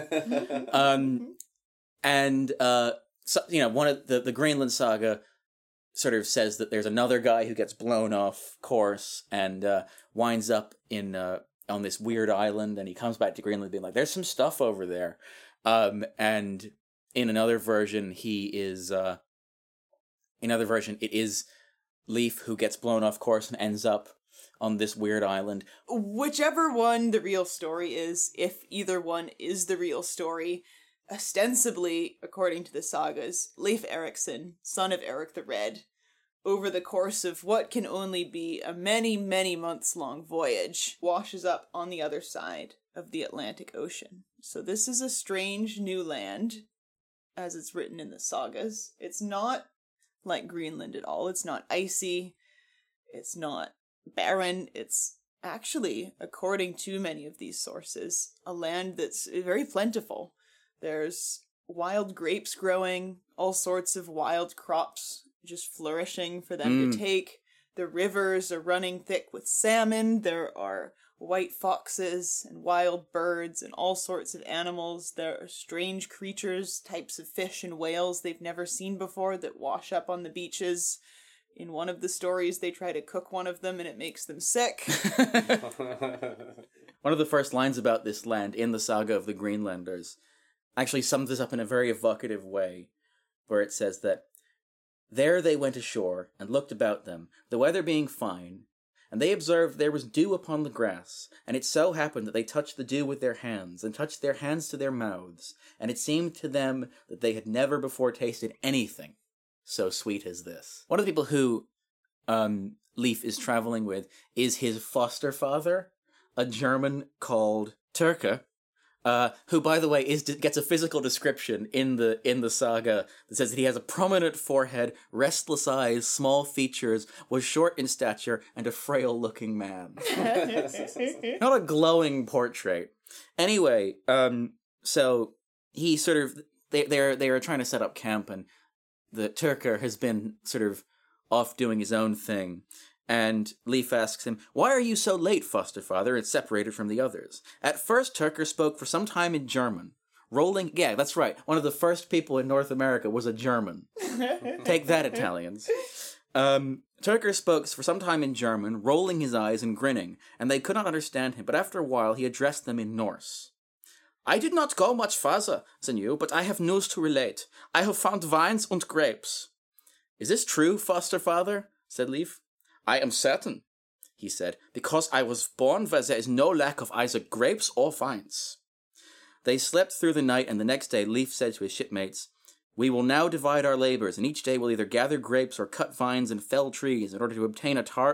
Speaker 5: So, one of the Greenland saga sort of says that there's another guy who gets blown off course and winds up on this weird island, and he comes back to Greenland being like, there's some stuff over there. And in another version, it is Leif who gets blown off course and ends up on this weird island.
Speaker 3: Whichever one the real story is, if either one is the real story, ostensibly, according to the sagas, Leif Erikson, son of Eric the Red, over the course of what can only be a many, many months long voyage, washes up on the other side of the Atlantic Ocean. So this is a strange new land, as it's written in the sagas. It's not like Greenland at all. It's not icy. It's not barren. It's actually, according to many of these sources, a land that's very plentiful. There's wild grapes growing, all sorts of wild crops just flourishing for them to take. The rivers are running thick with salmon. There are white foxes and wild birds and all sorts of animals. There are strange creatures, types of fish and whales they've never seen before that wash up on the beaches. In one of the stories, they try to cook one of them and it makes them sick.
Speaker 5: One of the first lines about this land in the saga of the Greenlanders actually sums this up in a very evocative way, where it says that there they went ashore and looked about them, the weather being fine, and they observed there was dew upon the grass, and it so happened that they touched the dew with their hands, and touched their hands to their mouths, and it seemed to them that they had never before tasted anything so sweet as this. One of the people who Leif is traveling with is his foster father, a German called Turka, who, by the way, gets a physical description in the saga that says that he has a prominent forehead, restless eyes, small features, was short in stature, and a frail-looking man. Not a glowing portrait. Anyway, so he sort of they are trying to set up camp, and the Turker has been sort of off doing his own thing. And Leif asks him, "Why are you so late, foster father, and separated from the others?" At first, Turker spoke for some time in German. Yeah, that's right. One of the first people in North America was a German. Take that, Italians. Turker spoke for some time in German, rolling his eyes and grinning, and they could not understand him, but after a while he addressed them in Norse. "I did not go much farther than you, but I have news to relate. I have found vines and grapes." "Is this true, foster father?" said Leif. "I am certain," he said, "because I was born where there is no lack of either grapes or vines." They slept through the night, and the next day Leif said to his shipmates, "We will now divide our labors, and each day we'll either gather grapes or cut vines and fell trees in order to obtain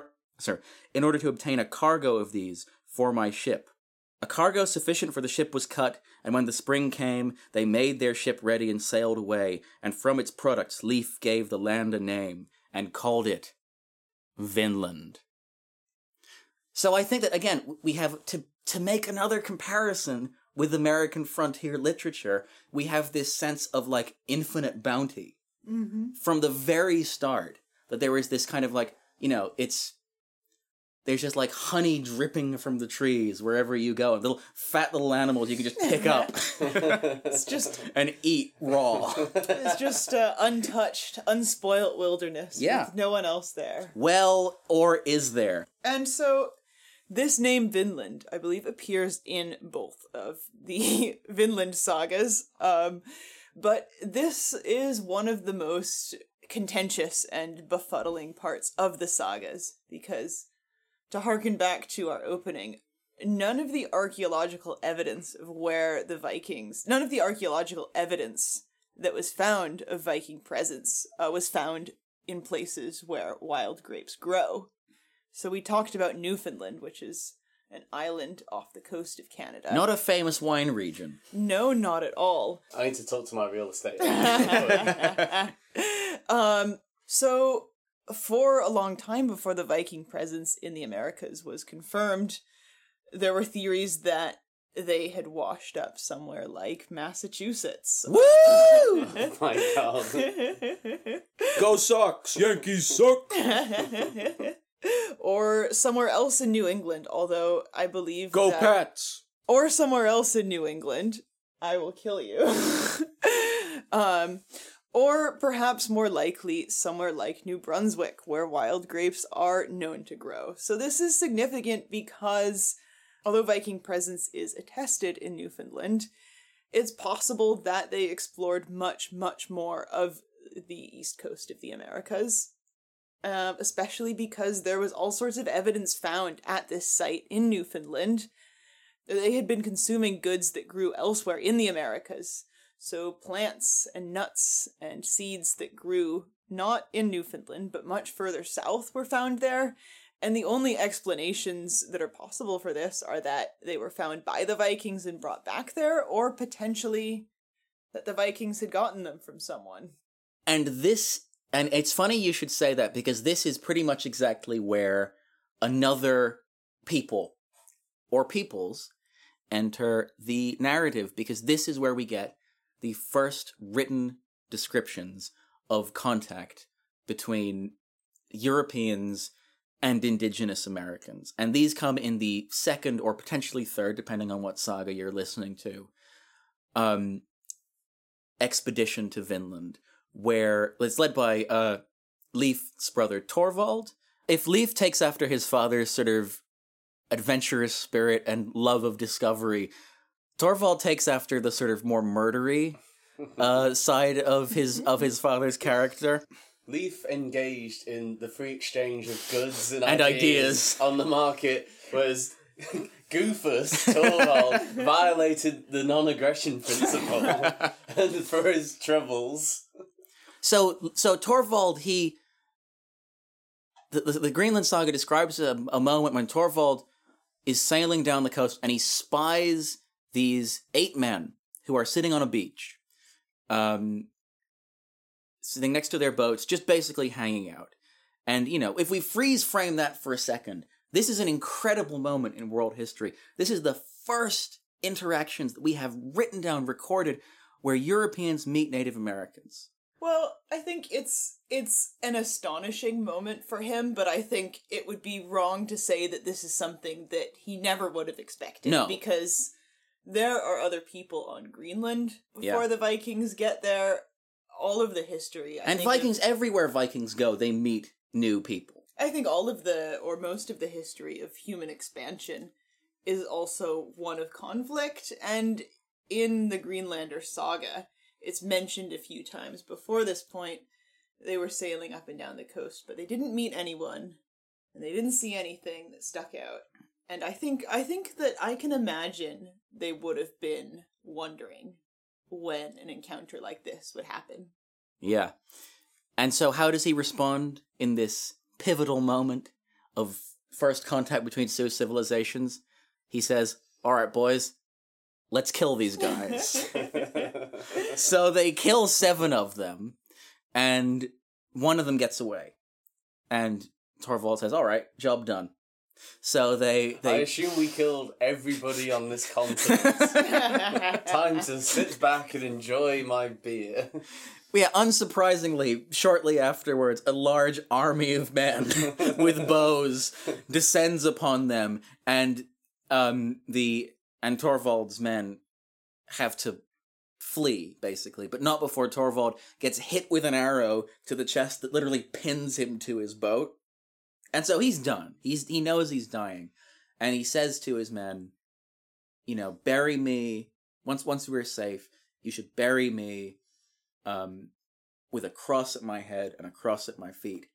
Speaker 5: a cargo of these for my ship." A cargo sufficient for the ship was cut, and when the spring came, they made their ship ready and sailed away, and from its products Leif gave the land a name, and called it Vinland. So I think that, again, we have to make another comparison with American frontier literature, we have this sense of, like, infinite bounty. Mm-hmm. From the very start, that there is this kind of, like, there's just, like, honey dripping from the trees wherever you go, and fat little animals you can just pick up.
Speaker 3: It's just...
Speaker 5: and eat raw.
Speaker 3: It's just untouched, unspoilt wilderness with no one else there.
Speaker 5: Well, or is there?
Speaker 3: And so, this name Vinland, I believe, appears in both of the Vinland sagas, but this is one of the most contentious and befuddling parts of the sagas, because... to harken back to our opening, none of the archaeological evidence of where the Vikings... none of the archaeological evidence that was found of Viking presence was found in places where wild grapes grow. So we talked about Newfoundland, which is an island off the coast of Canada.
Speaker 5: Not a famous wine region.
Speaker 3: No, not at all.
Speaker 2: I need to talk to my real estate.
Speaker 3: So... for a long time before the Viking presence in the Americas was confirmed, there were theories that they had washed up somewhere like Massachusetts.
Speaker 5: Woo!
Speaker 2: Oh my god.
Speaker 5: Go Sox! Yankees suck!
Speaker 3: Or somewhere else in New England, although I believe
Speaker 5: Go Pats!
Speaker 3: Or somewhere else in New England. I will kill you. Or perhaps more likely, somewhere like New Brunswick, where wild grapes are known to grow. So this is significant because, although Viking presence is attested in Newfoundland, it's possible that they explored much, much more of the east coast of the Americas. especially because there was all sorts of evidence found at this site in Newfoundland. They had been consuming goods that grew elsewhere in the Americas. So plants and nuts and seeds that grew not in Newfoundland, but much further south were found there. And the only explanations that are possible for this are that they were found by the Vikings and brought back there, or potentially that the Vikings had gotten them from someone.
Speaker 5: And it's funny you should say that, because this is pretty much exactly where another people, or peoples, enter the narrative, because this is where we get the first written descriptions of contact between Europeans and indigenous Americans. And these come in the second or potentially third, depending on what saga you're listening to, expedition to Vinland, where it's led by Leif's brother Torvald. If Leif takes after his father's sort of adventurous spirit and love of discovery, Torvald takes after the sort of more murdery side of his father's character.
Speaker 2: Leif engaged in the free exchange of goods and
Speaker 5: ideas
Speaker 2: on the market, whereas Goofus, Torvald, violated the non-aggression principle and for his troubles.
Speaker 5: So Torvald, the Greenland Saga describes a moment when Torvald is sailing down the coast and he spies these 8 men who are sitting on a beach, sitting next to their boats, just basically hanging out. And, if we freeze frame that for a second, this is an incredible moment in world history. This is the first interactions that we have written down, recorded, where Europeans meet Native Americans.
Speaker 3: Well, I think it's an astonishing moment for him, but I think it would be wrong to say that this is something that he never would have expected.
Speaker 5: No.
Speaker 3: Because there are other people on Greenland before the Vikings get there. All of the history.
Speaker 5: Vikings, everywhere Vikings go, they meet new people.
Speaker 3: I think all of or most of the history of human expansion is also one of conflict, and in the Greenlander saga, it's mentioned a few times before this point. They were sailing up and down the coast, but they didn't meet anyone, and they didn't see anything that stuck out. And I think that I can imagine they would have been wondering when an encounter like this would happen.
Speaker 5: Yeah. And so how does he respond in this pivotal moment of first contact between two civilizations? He says, "All right, boys, let's kill these guys." So they kill 7 of them, and one of them gets away. And Torvald says, "All right, job done." So they
Speaker 2: I assume we killed everybody on this continent. Time to sit back and enjoy my beer.
Speaker 5: Yeah, unsurprisingly, shortly afterwards, a large army of men with bows descends upon them, and Torvald's men have to flee, basically, but not before Torvald gets hit with an arrow to the chest that literally pins him to his boat. And so he's done. He knows he's dying. And he says to his men, bury me, once we're safe, you should bury me with a cross at my head and a cross at my feet.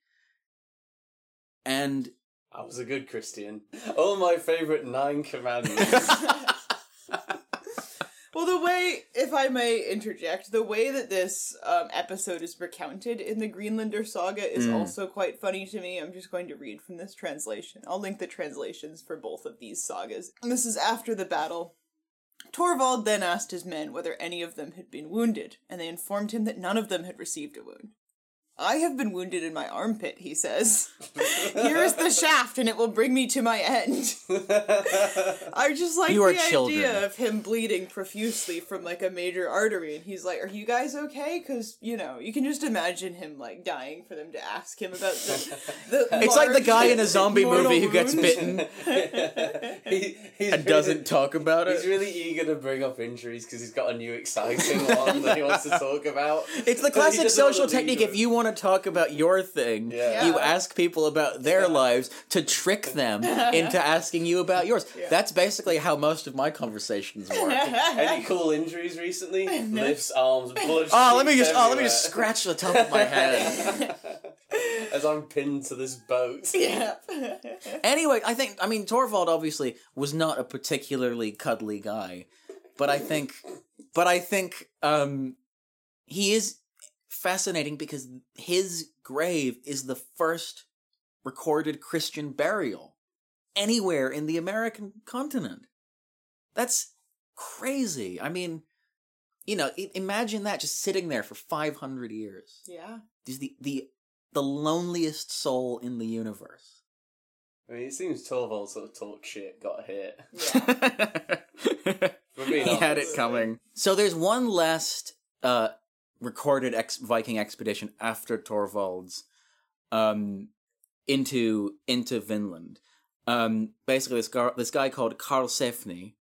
Speaker 5: And
Speaker 2: I was a good Christian. All my favourite 9 commandments.
Speaker 3: Well, the way, if I may interject, the way that this episode is recounted in the Greenlander saga is also quite funny to me. I'm just going to read from this translation. I'll link the translations for both of these sagas. And this is after the battle. Torvald then asked his men whether any of them had been wounded, and they informed him that none of them had received a wound. "I have been wounded in my armpit," he says. "Here is the shaft, and it will bring me to my end." I just like the idea of him bleeding profusely from, a major artery, and he's like, "Are you guys okay?" Because, you can just imagine him, dying for them to ask him about the
Speaker 5: It's like the guy in a zombie movie who gets bitten
Speaker 2: and
Speaker 5: doesn't talk about it.
Speaker 2: He's really eager to bring up injuries because he's got a new exciting one that he wants to talk about.
Speaker 5: It's the classic social technique. If you want to talk about your thing, you ask people about their lives to trick them into asking you about yours. That's basically how most of my conversations work.
Speaker 2: Any cool injuries recently? Lifts, arms, blood.
Speaker 5: Let me just scratch the top of my head.
Speaker 2: as I'm pinned to this boat.
Speaker 3: Yeah.
Speaker 5: Anyway, I mean, Torvald obviously was not a particularly cuddly guy, but I think, he is fascinating because his grave is the first recorded Christian burial anywhere in the American continent. That's crazy. I mean, imagine that just sitting there for 500 years.
Speaker 3: Yeah.
Speaker 5: He's the loneliest soul in the universe.
Speaker 2: I mean, it seems Torvald sort of talked shit, got a hit.
Speaker 3: Yeah.
Speaker 2: For me,
Speaker 5: He had it coming. So there's one last recorded Viking expedition after Torvald's into Vinland. Basically, this guy called Karlsefni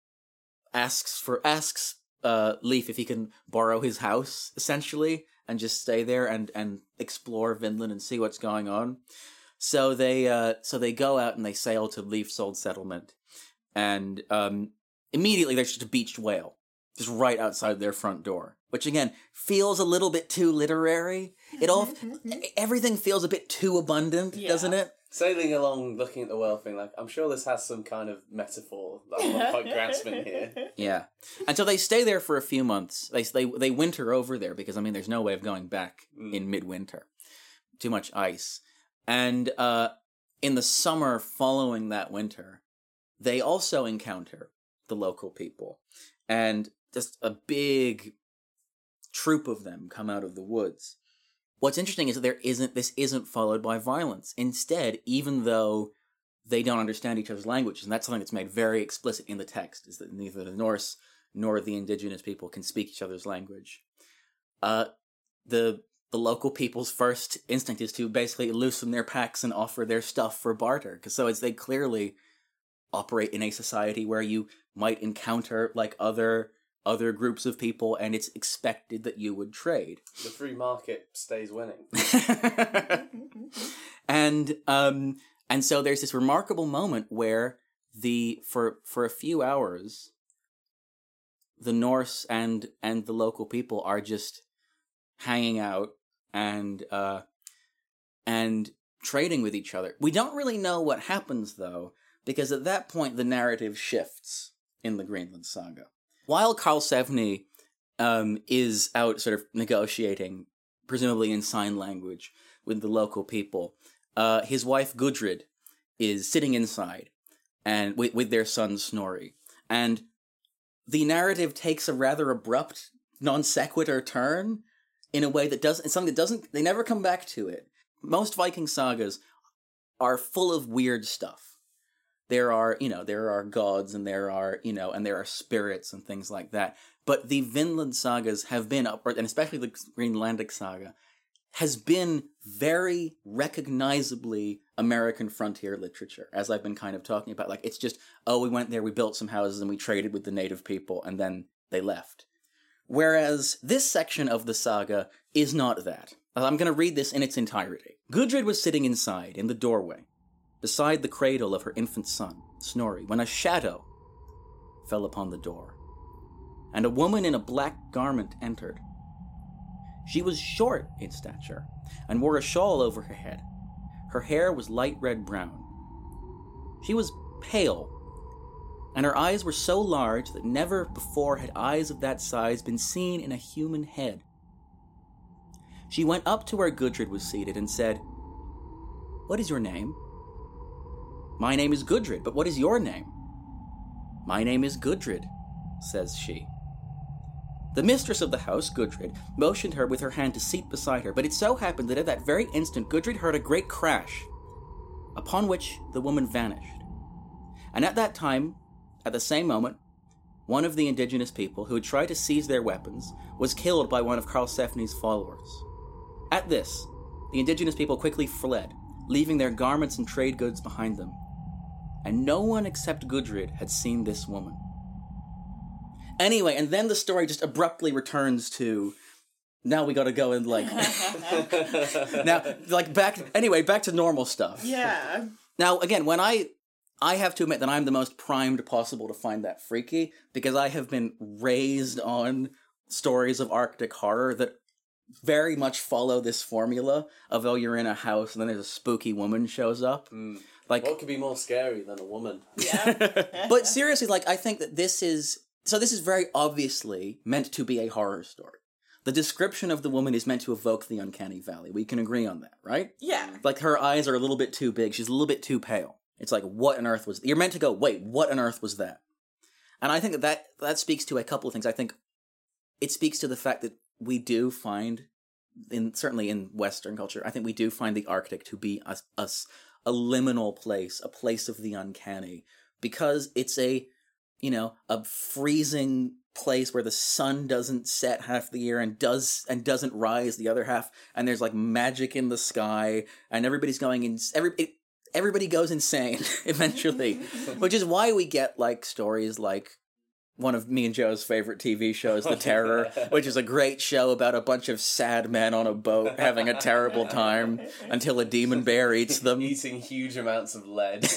Speaker 5: asks Leif if he can borrow his house, essentially, and just stay there and explore Vinland and see what's going on. So they go out and they sail to Leif's old settlement, and immediately there's just a beached whale just right outside their front door, which again feels a little bit too literary. Everything feels a bit too abundant, doesn't it?
Speaker 2: Sailing along, looking at the whale thing, like, I'm sure this has some kind of metaphor that I'm not quite grasping here.
Speaker 5: Yeah. And so they stay there for a few months. They winter over there because, I mean, there's no way of going back in midwinter. Too much ice. And in the summer following that winter, they also encounter the local people. And just a big troop of them come out of the woods. What's interesting is that this isn't followed by violence. Instead, even though they don't understand each other's languages, and that's something that's made very explicit in the text, is that neither the Norse nor the indigenous people can speak each other's language. The local people's first instinct is to basically loosen their packs and offer their stuff for barter, because they clearly operate in a society where you might encounter like other groups of people, and it's expected that you would trade.
Speaker 2: The free market stays winning.
Speaker 5: And so there's this remarkable moment where for a few hours, the Norse and the local people are just hanging out and trading with each other. We don't really know what happens though, because at that point the narrative shifts in the Greenland Saga. While Karlsefni is out sort of negotiating, presumably in sign language, with the local people, his wife Gudrid is sitting inside and with their son Snorri. And the narrative takes a rather abrupt, non sequitur turn in a way that they never come back to it. Most Viking sagas are full of weird stuff. There are gods and there are spirits and things like that. But the Vinland sagas have been, and especially the Greenlandic saga, has been very recognizably American frontier literature, as I've been kind of talking about. Like, it's just, we went there, we built some houses, and we traded with the native people, and then they left. Whereas this section of the saga is not that. I'm going to read this in its entirety. Gudrid was sitting inside, in the doorway, beside the cradle of her infant son, Snorri, when a shadow fell upon the door, and a woman in a black garment entered. She was short in stature, and wore a shawl over her head. Her hair was light red-brown. She was pale, and her eyes were so large that never before had eyes of that size been seen in a human head. She went up to where Gudrid was seated and said, "What is your name?" "My name is Gudrid, but what is your name?" "My name is Gudrid," says she. The mistress of the house, Gudrid, motioned her with her hand to seat beside her, but it so happened that at that very instant Gudrid heard a great crash, upon which the woman vanished. And at that time, at the same moment, one of the indigenous people who had tried to seize their weapons was killed by one of Karlsefni's followers. At this, the indigenous people quickly fled, leaving their garments and trade goods behind them. And no one except Gudrid had seen this woman. Anyway, and then the story just abruptly returns to, now we gotta go and back to normal stuff.
Speaker 3: Yeah.
Speaker 5: Now, again, when I have to admit that I'm the most primed possible to find that freaky, because I have been raised on stories of Arctic horror that very much follow this formula of, oh, you're in a house and then there's a spooky woman shows up. Like,
Speaker 2: What could be more scary than a woman?
Speaker 3: Yeah.
Speaker 5: but seriously, like, I think that this is very obviously meant to be a horror story. The description of the woman is meant to evoke the uncanny valley. We can agree on that, right?
Speaker 3: Yeah.
Speaker 5: Like, her eyes are a little bit too big. She's a little bit too pale. It's like, what on earth was... You're meant to go, wait, what on earth was that? And I think that speaks to a couple of things. I think it speaks to the fact that we do find, certainly in Western culture, I think we do find the Arctic to be a liminal place, a place of the uncanny, because it's a freezing place where the sun doesn't set half the year and doesn't rise the other half, and there's like magic in the sky, and everybody's going in. Everybody goes insane eventually, which is why we get like stories like one of me and Joe's favorite TV shows, The Terror, which is a great show about a bunch of sad men on a boat having a terrible time until a demon bear eats them.
Speaker 2: Eating huge amounts of lead.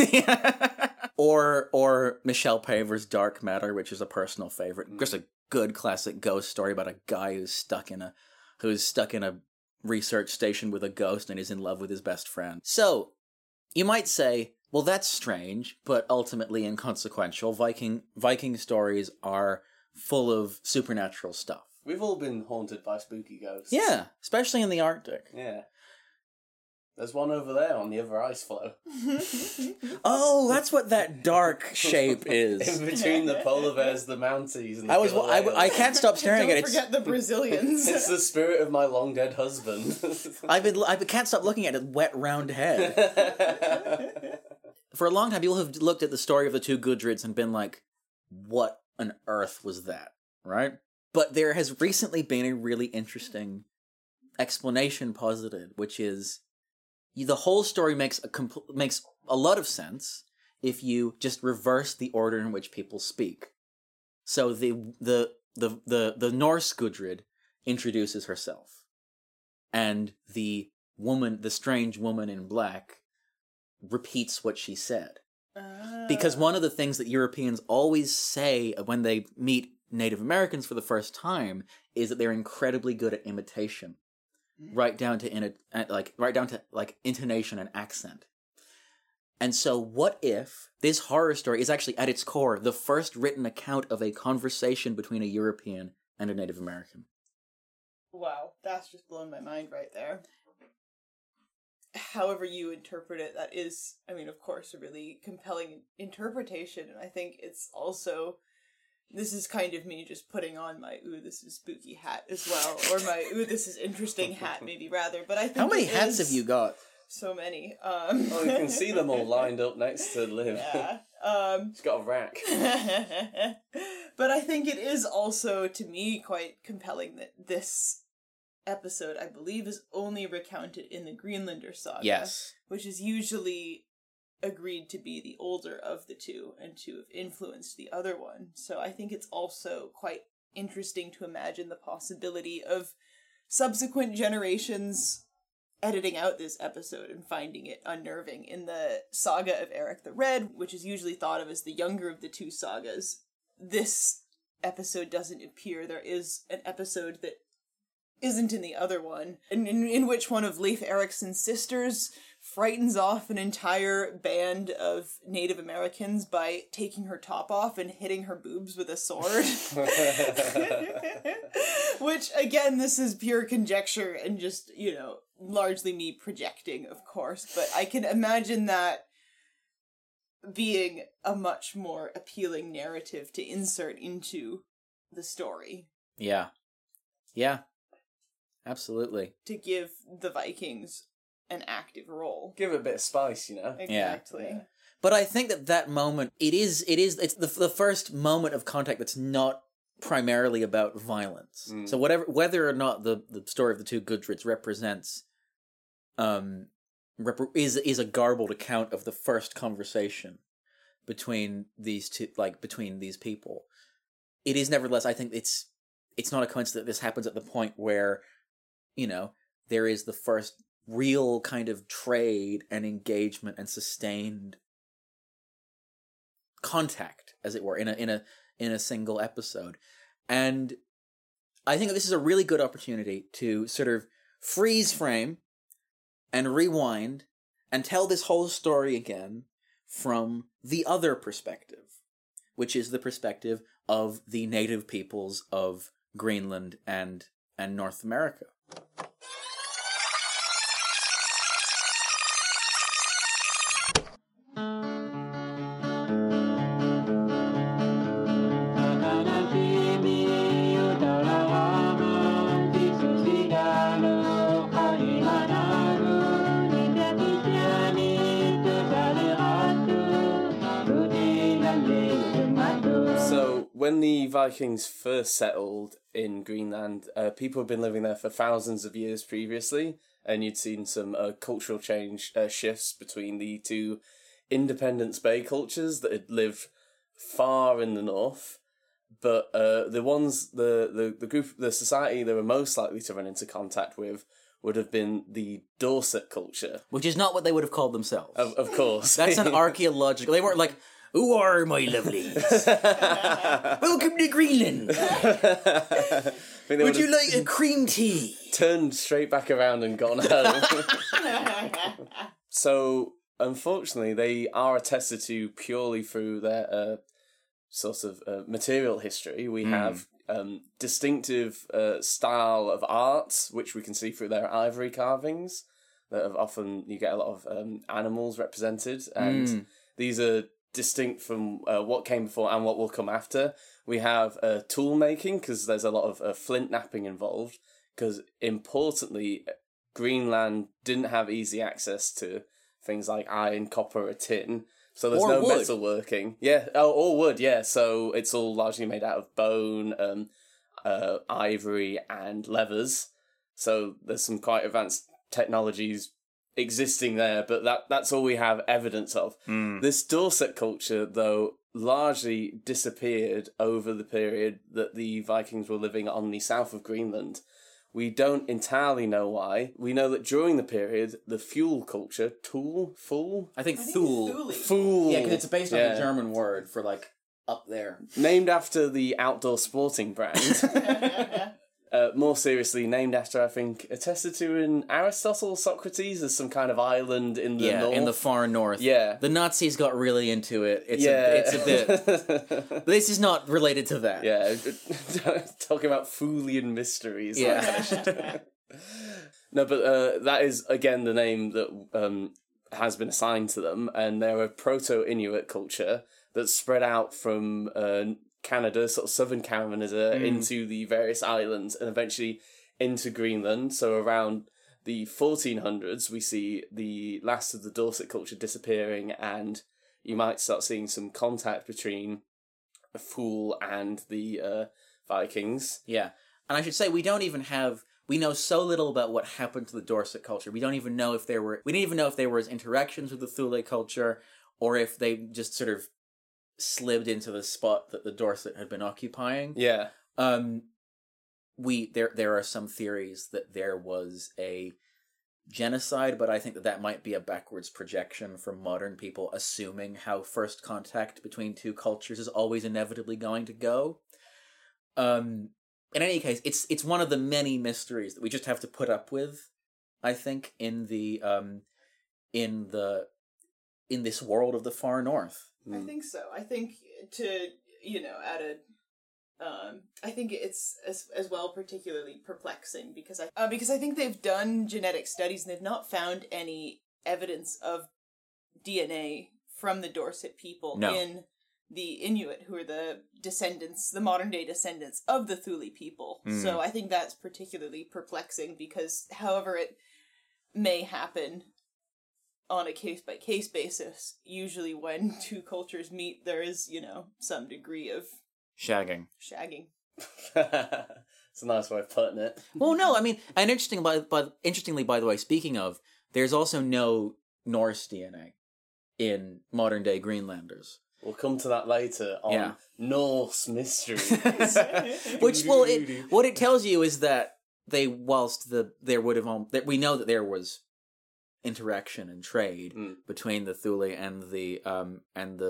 Speaker 5: Or Michelle Paver's Dark Matter, which is a personal favorite. Just a good classic ghost story about a guy who's stuck in a research station with a ghost and is in love with his best friend. So, you might say, well, that's strange, but ultimately inconsequential. Viking stories are full of supernatural stuff.
Speaker 2: We've all been haunted by spooky ghosts.
Speaker 5: Yeah, especially in the Arctic.
Speaker 2: Yeah. There's one over there on the other ice floe.
Speaker 5: Oh, that's what that dark shape is.
Speaker 2: In between the polar bears, the Mounties, and the
Speaker 5: I can't stop staring at it.
Speaker 3: Don't forget the Brazilians.
Speaker 2: It's the spirit of my long dead husband.
Speaker 5: I can't stop looking at its wet round head. For a long time, people have looked at the story of the two Gudrids and been like, what on earth was that? Right? But there has recently been a really interesting explanation posited, which is the whole story makes a lot of sense if you just reverse the order in which people speak. So the Norse Gudrid introduces herself, and the strange woman in black, repeats what she said. Because one of the things that Europeans always say when they meet Native Americans for the first time is that they're incredibly good at imitation, right down to intonation and accent. And so what if this horror story is actually at its core the first written account of a conversation between a European and a Native American?
Speaker 3: Wow, that's just blown my mind right there. However you interpret it, that is, I mean, of course, a really compelling interpretation, and I think it's also, this is kind of me just putting on my, ooh, this is spooky hat as well, or my, ooh, this is interesting hat, maybe rather, but I think
Speaker 5: How many hats have you got?
Speaker 3: So many.
Speaker 2: Oh, you can see them all lined up next to Liv.
Speaker 3: Yeah.
Speaker 2: She's got a rack.
Speaker 3: But I think it is also, to me, quite compelling that this episode, I believe, is only recounted in the Greenlander saga.
Speaker 5: Yes.
Speaker 3: Which is usually agreed to be the older of the two and to have influenced the other one. So I think it's also quite interesting to imagine the possibility of subsequent generations editing out this episode and finding it unnerving. In the saga of Eric the Red, which is usually thought of as the younger of the two sagas, this episode doesn't appear. There is an episode that isn't in the other one, in which one of Leif Erikson's sisters frightens off an entire band of Native Americans by taking her top off and hitting her boobs with a sword. Which, again, this is pure conjecture and just, largely me projecting, of course, but I can imagine that being a much more appealing narrative to insert into the story.
Speaker 5: Yeah. Yeah. Absolutely.
Speaker 3: To give the Vikings an active role.
Speaker 2: Give it a bit of spice,
Speaker 3: Exactly.
Speaker 2: Yeah.
Speaker 5: But I think that moment, it's the first moment of contact that's not primarily about violence. So whether or not the story of the two Gudrids represents, is a garbled account of the first conversation between these two, between these people, it is nevertheless, I think it's not a coincidence that this happens at the point where, there is the first real kind of trade and engagement and sustained contact, as it were, in a single episode. And I think this is a really good opportunity to sort of freeze frame and rewind and tell this whole story again from the other perspective, which is the perspective of the native peoples of Greenland and North America.
Speaker 2: When the Vikings first settled in Greenland, people had been living there for thousands of years previously, and you'd seen some cultural change shifts between the two Independence Bay cultures that had lived far in the north. But the society they were most likely to run into contact with would have been the Dorset culture.
Speaker 5: Which is not what they would have called themselves.
Speaker 2: Of course.
Speaker 5: That's an archaeological... They weren't like, "Who are my lovelies? Welcome to Greenland. Would you like a cream tea?"
Speaker 2: Turned straight back around and gone home. So, unfortunately, they are attested to purely through their sort of material history. We have distinctive style of art, which we can see through their ivory carvings. That have often, you get a lot of animals represented, and these are distinct from what came before and what will come after. We have tool making, because there's a lot of flint knapping involved, because importantly, Greenland didn't have easy access to things like iron, copper, or tin, so there's no metalworking. Yeah, or wood, yeah, so it's all largely made out of bone, ivory, and leathers, so there's some quite advanced technologies existing there, but that's all we have evidence of. This Dorset culture, though, largely disappeared over the period that the Vikings were living on the south of Greenland. We don't entirely know why. We know that during the period, the Thule culture, Thule?
Speaker 5: I think Thule.
Speaker 2: Thule.
Speaker 5: Yeah, because it's based on the German word for, like, up there.
Speaker 2: Named after the outdoor sporting brand. More seriously, named after, I think, attested to in Aristotle, Socrates, as some kind of island in the north.
Speaker 5: In the far north.
Speaker 2: Yeah.
Speaker 5: The Nazis got really into it. It's a bit... This is not related to that.
Speaker 2: Yeah, talking about Thulian mysteries.
Speaker 5: Yeah.
Speaker 2: No, but that is, again, the name that has been assigned to them, and they're a Proto-Inuit culture that's spread out from... Canada, sort of southern Canada, into the various islands and eventually into Greenland. So around the 1400s, we see the last of the Dorset culture disappearing, and you might start seeing some contact between the Thule and the Vikings.
Speaker 5: Yeah. And I should say, we know so little about what happened to the Dorset culture. We didn't even know if there were interactions with the Thule culture, or if they just sort of slipped into the spot that the Dorset had been occupying.
Speaker 2: Yeah.
Speaker 5: There are some theories that there was a genocide, but I think that might be a backwards projection from modern people assuming how first contact between two cultures is always inevitably going to go. In any case, it's one of the many mysteries that we just have to put up with, I think, in this world of the far north.
Speaker 3: I think so. I think I think it's as well particularly perplexing because I think they've done genetic studies and they've not found any evidence of DNA from the Dorset people in the Inuit, who are the modern day descendants of the Thule people. So I think that's particularly perplexing because however it may happen on a case-by-case basis, usually when two cultures meet, there is, some degree of...
Speaker 5: Shagging.
Speaker 2: It's a nice way of putting it.
Speaker 5: Well, no, I mean, and interestingly, by the way, speaking of, there's also no Norse DNA in modern-day Greenlanders.
Speaker 2: We'll come to that later on Norse mysteries.
Speaker 5: Which, what it tells you is that we know that there was interaction and trade between the Thule and the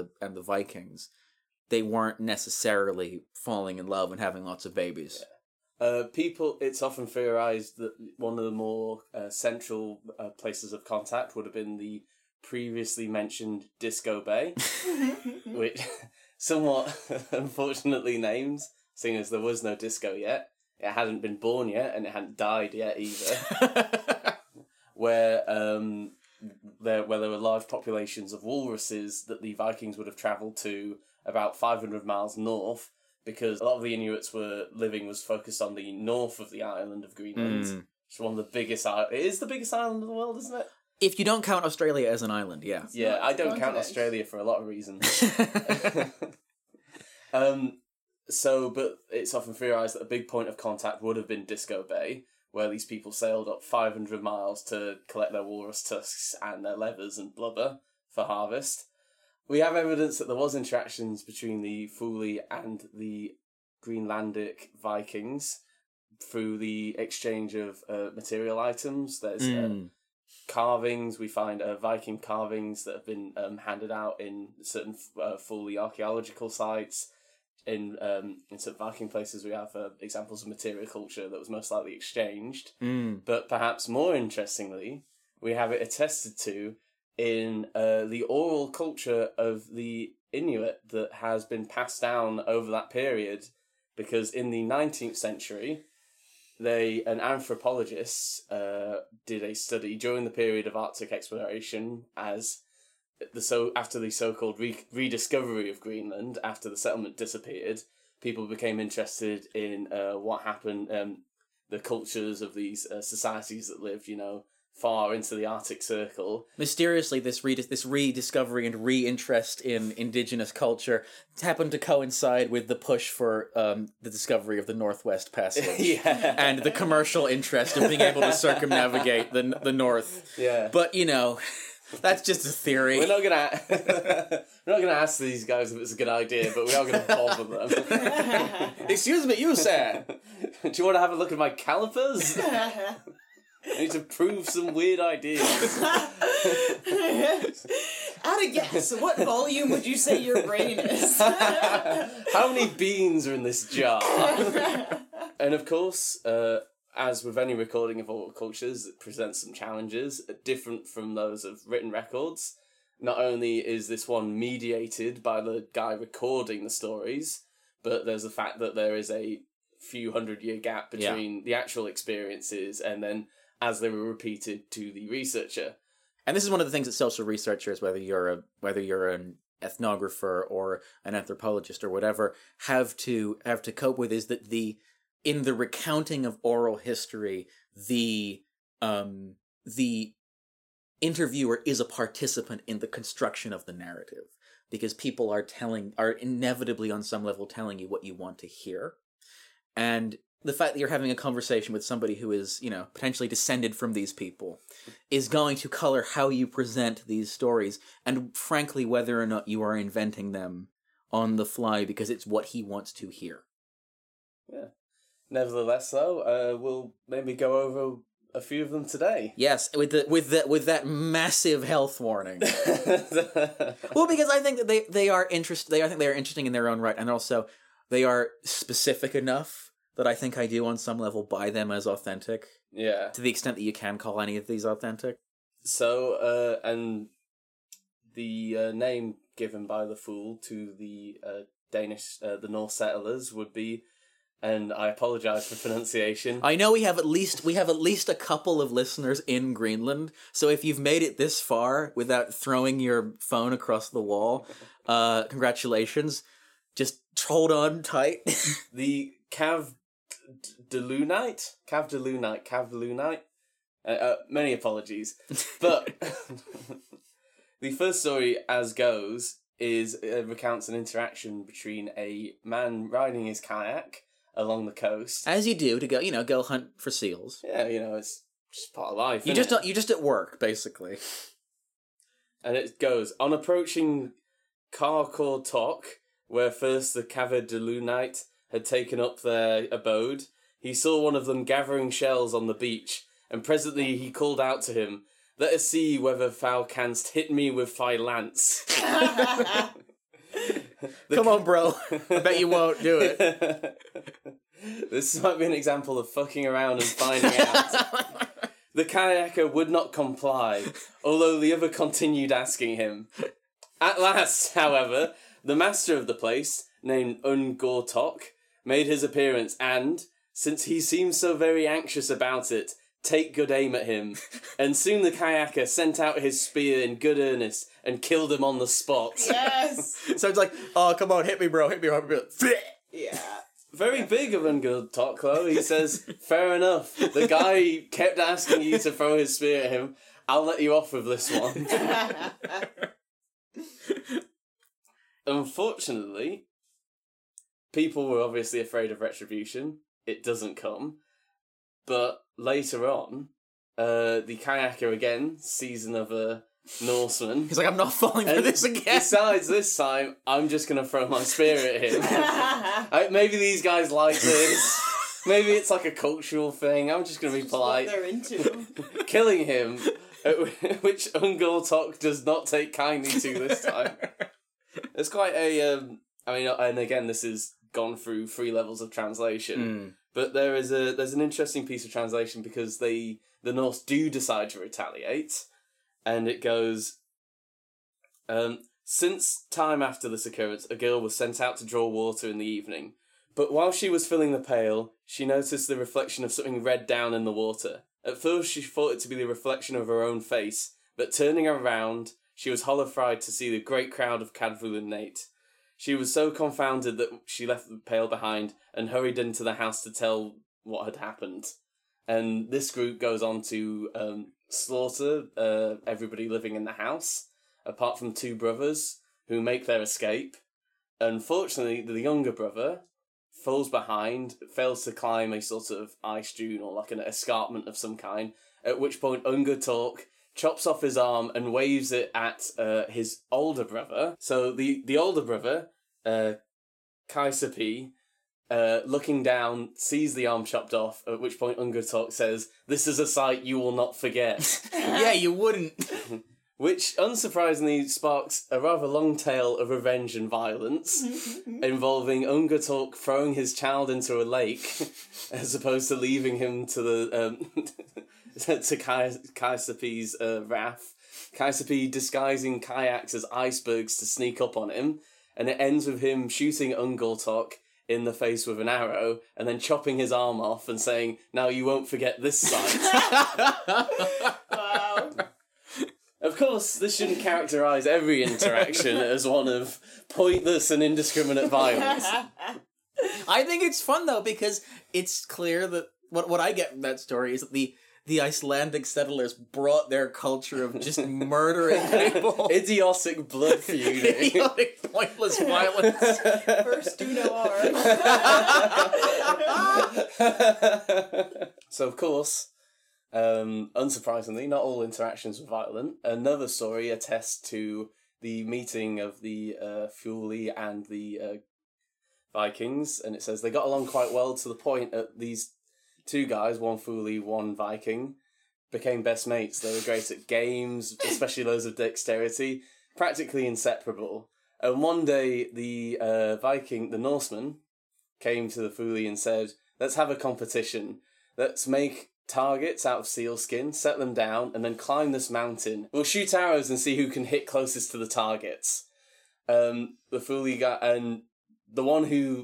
Speaker 5: Vikings. They weren't necessarily falling in love and having lots of babies.
Speaker 2: It's often theorized that one of the more central places of contact would have been the previously mentioned Disco Bay, which somewhat unfortunately names, seeing as there was no disco yet. It hadn't been born yet, and it hadn't died yet either. where there were large populations of walruses that the Vikings would have travelled to about 500 miles north, because a lot of the Inuits was focused on the north of the island of Greenland. It's one of the biggest It is the biggest island in the world, isn't it?
Speaker 5: If you don't count Australia as an island, yeah.
Speaker 2: Yeah, I don't count Australia for a lot of reasons. But it's often theorised that a big point of contact would have been Disco Bay, where these people sailed up 500 miles to collect their walrus tusks and their leathers and blubber for harvest. We have evidence that there was interactions between the Thule and the Greenlandic Vikings through the exchange of material items. There's carvings. We find Viking carvings that have been handed out in certain Thule archaeological sites. In some Viking places, we have examples of material culture that was most likely exchanged. But perhaps more interestingly, we have it attested to in the oral culture of the Inuit that has been passed down over that period, because in the 19th century, an anthropologist did a study during the period of Arctic exploration after the so-called rediscovery of Greenland, after the settlement disappeared. People became interested in what happened, the cultures of these societies that lived, far into the Arctic Circle.
Speaker 5: Mysteriously, this rediscovery and re-interest in indigenous culture happened to coincide with the push for the discovery of the Northwest Passage. And the commercial interest of being able to circumnavigate the North.
Speaker 2: Yeah.
Speaker 5: But, that's just a theory.
Speaker 2: We're not gonna ask these guys if it's a good idea, but we are gonna bother them.
Speaker 5: Excuse me, you sir.
Speaker 2: Do you want to have a look at my calipers? I need to prove some weird ideas.
Speaker 3: At a guess, what volume would you say your brain is?
Speaker 2: How many beans are in this jar? And of course, as with any recording of oral cultures, it presents some challenges, different from those of written records. Not only is this one mediated by the guy recording the stories, but there's the fact that there is a few 100-year gap between the actual experiences and then as they were repeated to the researcher.
Speaker 5: And this is one of the things that social researchers, whether you're an ethnographer or an anthropologist or whatever, have to cope with, is that in the recounting of oral history, the interviewer is a participant in the construction of the narrative, because people are inevitably on some level telling you what you want to hear. And the fact that you're having a conversation with somebody who is, potentially descended from these people is going to color how you present these stories, and frankly, whether or not you are inventing them on the fly because it's what he wants to hear.
Speaker 2: Yeah. Nevertheless, though, we'll maybe go over a few of them today.
Speaker 5: Yes, with that massive health warning. Well, because I think that they are interesting. I think they are interesting in their own right, and also they are specific enough that I think I do on some level buy them as authentic.
Speaker 2: Yeah.
Speaker 5: To the extent that you can call any of these authentic.
Speaker 2: So, and the name given by the Fool to the Danish, the Norse settlers would be, and I apologise for pronunciation.
Speaker 5: I know we have at least a couple of listeners in Greenland, so if you've made it this far without throwing your phone across the congratulations. Just hold on tight.
Speaker 2: The Cav de Lunite. Many apologies. But the first story, as goes, recounts an interaction between a man riding his kayak along the coast.
Speaker 5: As you do, to go hunt for seals.
Speaker 2: Yeah, it's just part of life.
Speaker 5: You're just at work, basically.
Speaker 2: And it goes, on approaching Carcour Tok, where first the Cavad de Lunite had taken up their abode, he saw one of them gathering shells on the beach, and presently he called out to him, "Let us see whether thou canst hit me with thy lance."
Speaker 5: Come on, bro. I bet you won't do it.
Speaker 2: This might be an example of fucking around and finding out. The kayaker would not comply, although the other continued asking him. At last, however, the master of the place, named Ungortok, made his appearance and, since he seemed so very anxious about it, take good aim at him. And soon the kayaker sent out his spear in good earnest and killed him on the spot.
Speaker 3: Yes!
Speaker 5: So it's like, oh, come on, hit me, bro.
Speaker 3: Yeah.
Speaker 2: Very big of Ungortok, though. He says, fair enough. The guy kept asking you to throw his spear at him. I'll let you off with this one. Unfortunately, people were obviously afraid of retribution. It doesn't come. But later on, the kayaker again sees another Norseman.
Speaker 5: He's like, I'm not falling for this again.
Speaker 2: Besides, this time, I'm just going to throw my spear at him. Maybe these guys like this. Maybe it's like a cultural thing. I'm just going to be polite.
Speaker 3: What they're into.
Speaker 2: Killing him, which Ungortok does not take kindly to this time. It's quite a... and again, this is gone through 3 levels of translation. But there's an interesting piece of translation because the Norse do decide to retaliate. And it goes, since time after this occurrence, a girl was sent out to draw water in the evening. But while she was filling the pail, she noticed the reflection of something red down in the water. At first she thought it to be the reflection of her own face, but turning around, she was horrified to see the great crowd of Cadful and Nate. She was so confounded that she left the pail behind and hurried into the house to tell what had happened. And this group goes on to slaughter everybody living in the house, apart from 2 brothers who make their escape. Unfortunately, the younger brother falls behind, fails to climb a sort of ice dune or like an escarpment of some kind, at which point Ungortok chops off his arm and waves it at his older brother. So the older brother, Kaisapi, looking down, sees the arm chopped off, at which point Ungortok says, "This is a sight you will not forget."
Speaker 5: Yeah, you wouldn't.
Speaker 2: Which, unsurprisingly, sparks a rather long tale of revenge and violence, involving Ungortok throwing his child into a lake, as opposed to leaving him to the to Kaisapi's wrath. Kaisapi disguising kayaks as icebergs to sneak up on him, and it ends with him shooting Ungortok in the face with an arrow, and then chopping his arm off and saying, "Now you won't forget this sight."
Speaker 3: Wow.
Speaker 2: Of course, this shouldn't characterise every interaction as one of pointless and indiscriminate violence.
Speaker 5: I think it's fun, though, because it's clear that what I get from that story is that the Icelandic settlers brought their culture of just murdering people.
Speaker 2: Idiotic blood feuding.
Speaker 5: Idiotic, pointless violence.
Speaker 3: First do no harm.
Speaker 2: So, of course, unsurprisingly, not all interactions were violent. Another story attests to the meeting of the Fuli and the Vikings, and it says they got along quite well to the point that these 2 guys, one Fuli, one Viking, became best mates. They were great at games, especially those of dexterity, practically inseparable. And one day, the Norseman, came to the Fuli and said, "Let's have a competition. Let's make targets out of seal skin, set them down, and then climb this mountain. We'll shoot arrows and see who can hit closest to the targets." The Fuli guy, and the one who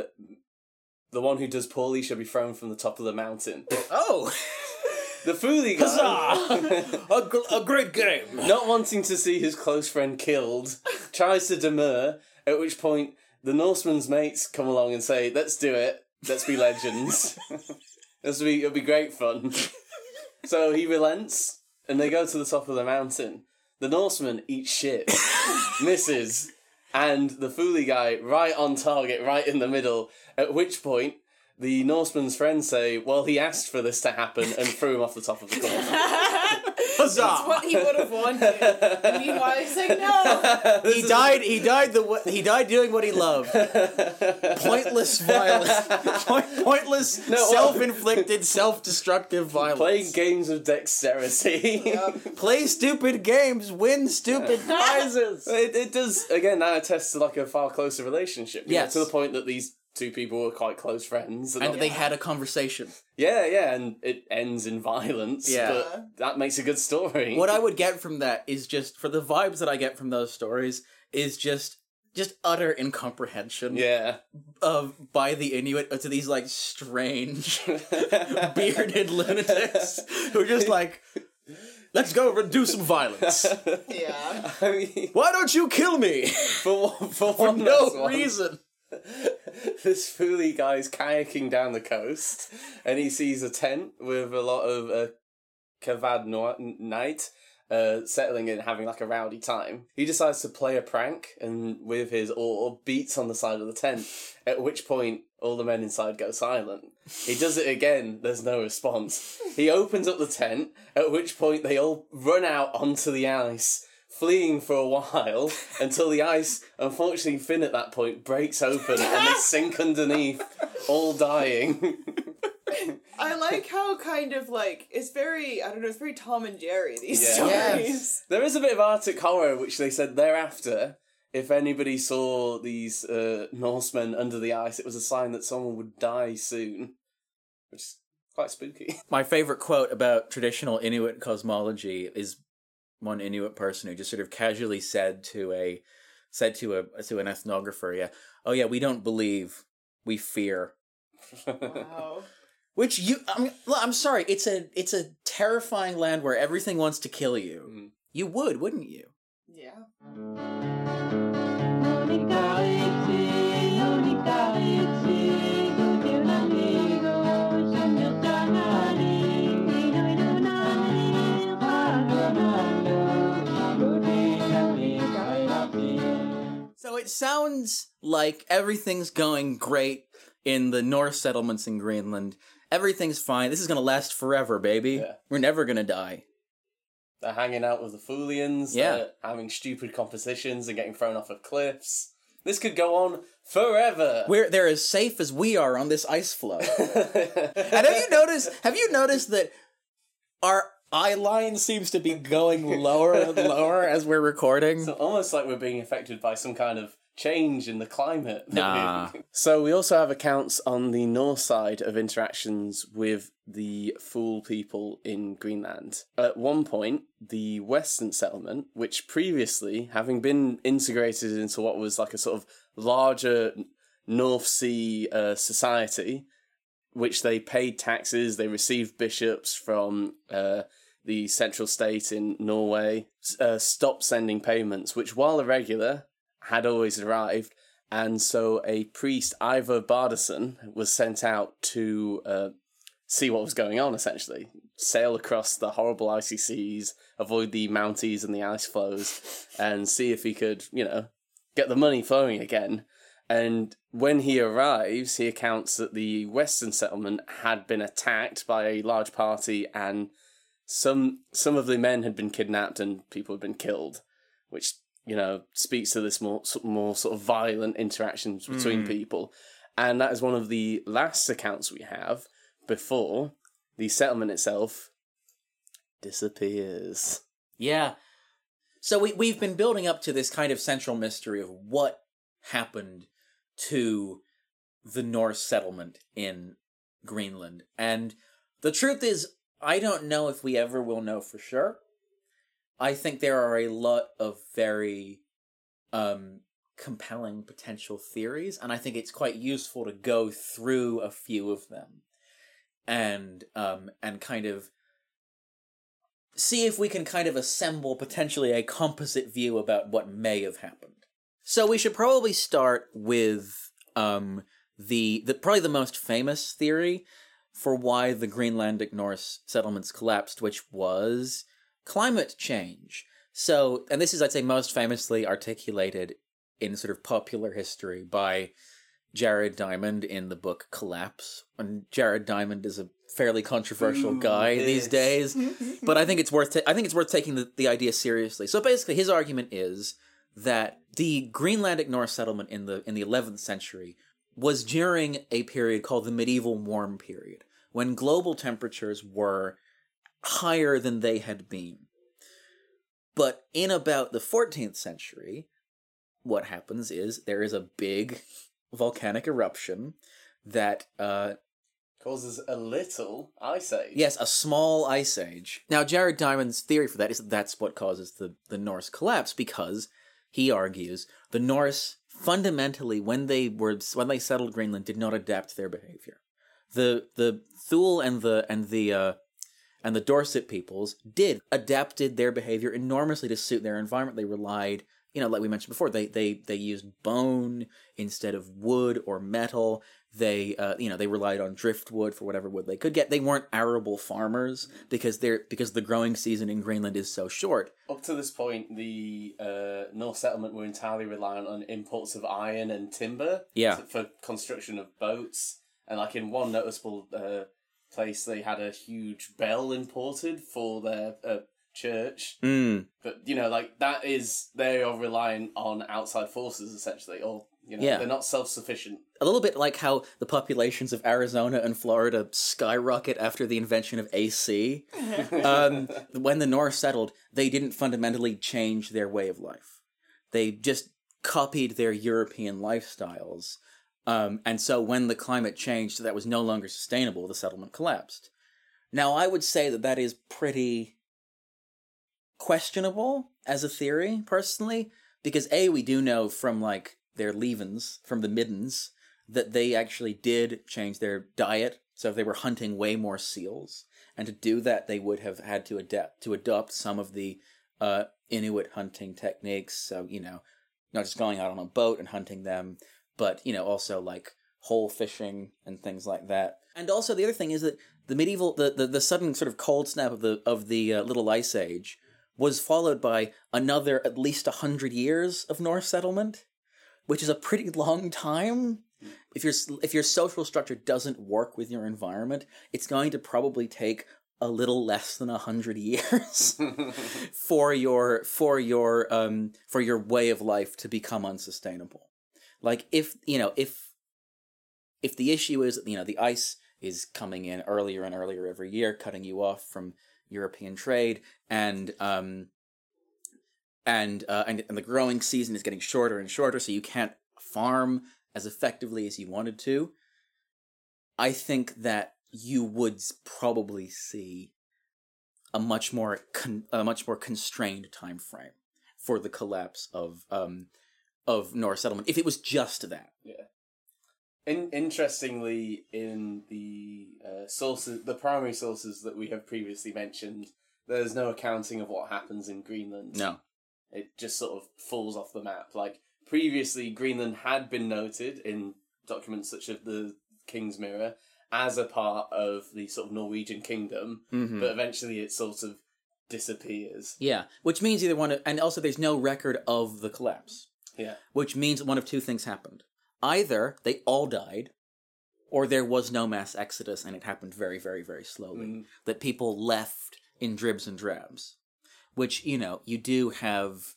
Speaker 2: does poorly shall be thrown from the top of the mountain.
Speaker 5: Oh!
Speaker 2: The Fuli guy,
Speaker 5: a great game!
Speaker 2: not wanting to see his close friend killed, tries to demur, at which point the Norseman's mates come along and say, "Let's do it. Let's be legends." It'll be great fun. So he relents, and they go to the top of the mountain. The Norseman eats shit, misses, and the Fuli guy right on target, right in the middle, at which point the Norseman's friends say, "Well, he asked for this to happen," and threw him off the top of the cliff.
Speaker 5: Huzzah!
Speaker 3: That's what he would have wanted. And meanwhile, he's like, no.
Speaker 5: He died doing what he loved. Pointless violence. Pointless, self-inflicted, self-destructive violence.
Speaker 2: Playing games of dexterity.
Speaker 3: Yep.
Speaker 5: Play stupid games, win stupid prizes.
Speaker 2: It does, again, that attests to like a far closer relationship. You know,
Speaker 5: Yes.
Speaker 2: to the point that these two people were quite close friends.
Speaker 5: And they had a conversation.
Speaker 2: Yeah, and it ends in violence.
Speaker 5: Yeah.
Speaker 2: But that makes a good story.
Speaker 5: What I would get from that is just, for the vibes that I get from those stories, is just utter incomprehension
Speaker 2: Yeah.
Speaker 5: by the Inuit to these, like, strange, bearded lunatics who are just like, let's go and do some violence.
Speaker 3: Yeah.
Speaker 2: I mean,
Speaker 5: Why don't you kill me?
Speaker 2: for
Speaker 5: For
Speaker 2: one
Speaker 5: no
Speaker 2: last one,
Speaker 5: reason.
Speaker 2: this Fuli guy's kayaking down the coast, and he sees a tent with a lot of Kavad Knight settling in, having like a rowdy time. He decides to play a prank, and with his oar beats on the side of the tent, at which point all the men inside go silent. He does it again, there's no response. He opens up the tent, at which point they all run out onto the ice, fleeing for a while, until the ice, unfortunately Finn at that point, breaks open and they sink underneath, all dying.
Speaker 3: I like how kind of like, it's very, I don't know, it's very Tom and Jerry, these
Speaker 2: Yeah.
Speaker 3: stories.
Speaker 5: Yes.
Speaker 2: There is a bit of Arctic horror, which they said thereafter, if anybody saw these Norsemen under the ice, it was a sign that someone would die soon. Which is quite spooky.
Speaker 5: My favorite quote about traditional Inuit cosmology is one Inuit person who just sort of casually said to an ethnographer, "Yeah, oh yeah, we don't believe, we fear."
Speaker 3: Wow.
Speaker 5: Which I'm sorry, it's a terrifying land where everything wants to kill you.
Speaker 2: Mhm.
Speaker 5: You would, wouldn't you?
Speaker 3: Yeah.
Speaker 5: So it sounds like everything's going great in the Norse settlements in Greenland. Everything's fine. This is going to last forever, baby.
Speaker 2: Yeah.
Speaker 5: We're never going to die.
Speaker 2: They're hanging out with the Fulians,
Speaker 5: Yeah.
Speaker 2: they're having stupid competitions and getting thrown off of cliffs. This could go on forever.
Speaker 5: They're as safe as we are on this ice floe. And have you noticed that our eye line seems to be going lower and lower as we're recording?
Speaker 2: So almost like we're being affected by some kind of change in the climate.
Speaker 5: Nah.
Speaker 2: So we also have accounts on the north side of interactions with the Fool people in Greenland. At one point, the Western settlement, which previously, having been integrated into what was like a sort of larger North Sea society, which they paid taxes, they received bishops from the central state in Norway, stopped sending payments, which, while irregular, had always arrived, and so a priest, Ivar Bardason, was sent out to see what was going on, essentially. Sail across the horrible icy seas, avoid the Mounties and the ice flows, and see if he could, get the money flowing again. And when he arrives, he accounts that the Western settlement had been attacked by a large party, and some of the men had been kidnapped and people had been killed, which speaks to this more sort of violent interactions between people. And that is one of the last accounts we have before the settlement itself disappears.
Speaker 5: Yeah. So we've been building up to this kind of central mystery of what happened to the Norse settlement in Greenland. And the truth is, I don't know if we ever will know for sure. I think there are a lot of very compelling potential theories, and I think it's quite useful to go through a few of them and kind of see if we can kind of assemble potentially a composite view about what may have happened. So we should probably start with the probably the most famous theory for why the Greenlandic Norse settlements collapsed, which was climate change. So, and this is, I'd say, most famously articulated in sort of popular history by Jared Diamond in the book Collapse. And Jared Diamond is a fairly controversial guy these days, but I think it's worth taking the idea seriously. So basically, his argument is that the Greenlandic Norse settlement in the 11th century was during a period called the medieval warm period, when global temperatures were higher than they had been. But in about the 14th century, what happens is there is a big volcanic eruption that
Speaker 2: causes a little ice age.
Speaker 5: yes, a small ice age. Now, Jared Diamond's theory for that is that that's what causes the Norse collapse, because he argues the Norse fundamentally, when they settled Greenland, did not adapt their behavior. The Thule and the Dorset peoples adapted their behavior enormously to suit their environment. They relied, like we mentioned before, they used bone instead of wood or metal. They relied on driftwood for whatever wood they could get. They weren't arable farmers because the growing season in Greenland is so short.
Speaker 2: Up to this point, the Norse settlement were entirely reliant on imports of iron and timber for construction of boats. And like in one noticeable place, they had a huge bell imported for their church. But they are relying on outside forces essentially, or they're not self-sufficient.
Speaker 5: A little bit like how the populations of Arizona and Florida skyrocket after the invention of AC. When the Norse settled, they didn't fundamentally change their way of life. They just copied their European lifestyles. And so when the climate changed, that was no longer sustainable, the settlement collapsed. Now, I would say that is pretty questionable as a theory, personally, because we do know from, their leavens, from the Middens, that they actually did change their diet, so if they were hunting way more seals, and to do that, they would have had to adopt some of the Inuit hunting techniques, so, not just going out on a boat and hunting them, but, also, hole fishing and things like that. And also, the other thing is that the sudden sort of cold snap of the Little Ice Age was followed by another at least 100 years of Norse settlement, which is a pretty long time. If your social structure doesn't work with your environment, it's going to probably take a little less than 100 years for your way of life to become unsustainable. If the issue is that the ice is coming in earlier and earlier every year, cutting you off from European trade, and the growing season is getting shorter and shorter, so you can't farm as effectively as you wanted to, I think that you would probably see a much more constrained time frame for the collapse of Norse settlement if it was just that.
Speaker 2: Yeah. Interestingly, in the sources, the primary sources that we have previously mentioned, there's no accounting of what happens in Greenland.
Speaker 5: No.
Speaker 2: It just sort of falls off the map. Previously, Greenland had been noted in documents such as the King's Mirror as a part of the sort of Norwegian kingdom, but eventually it sort of disappears.
Speaker 5: Yeah, which means and also there's no record of the collapse.
Speaker 2: Yeah.
Speaker 5: Which means one of two things happened. Either they all died, or there was no mass exodus and it happened very, very, very slowly. That people left in dribs and drabs. Which, you do have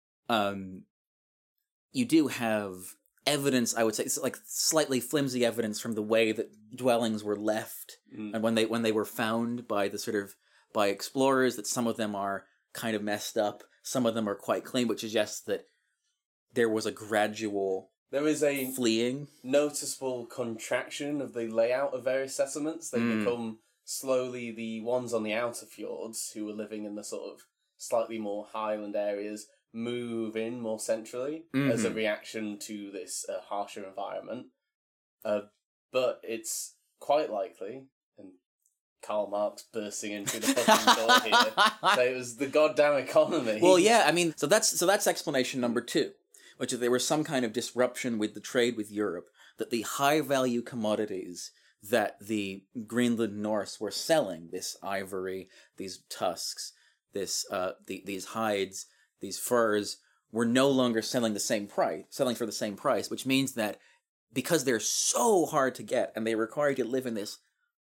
Speaker 5: evidence, I would say, it's slightly flimsy evidence from the way that dwellings were left and when they were found by by explorers, that some of them are kind of messed up, some of them are quite clean, which suggests that there was a gradual fleeing.
Speaker 2: Noticeable contraction of the layout of various settlements. They become slowly the ones on the outer fjords who were living in the sort of slightly more highland areas move in more centrally as a reaction to this harsher environment. But it's quite likely, and Karl Marx bursting into the fucking door here, that it was the goddamn economy.
Speaker 5: Well, yeah, I mean, so that's explanation number 2, which is there was some kind of disruption with the trade with Europe, that the high-value commodities that the Greenland Norse were selling, this ivory, these tusks, these hides, these furs, were no longer selling for the same price, which means that because they're so hard to get and they require you to live in this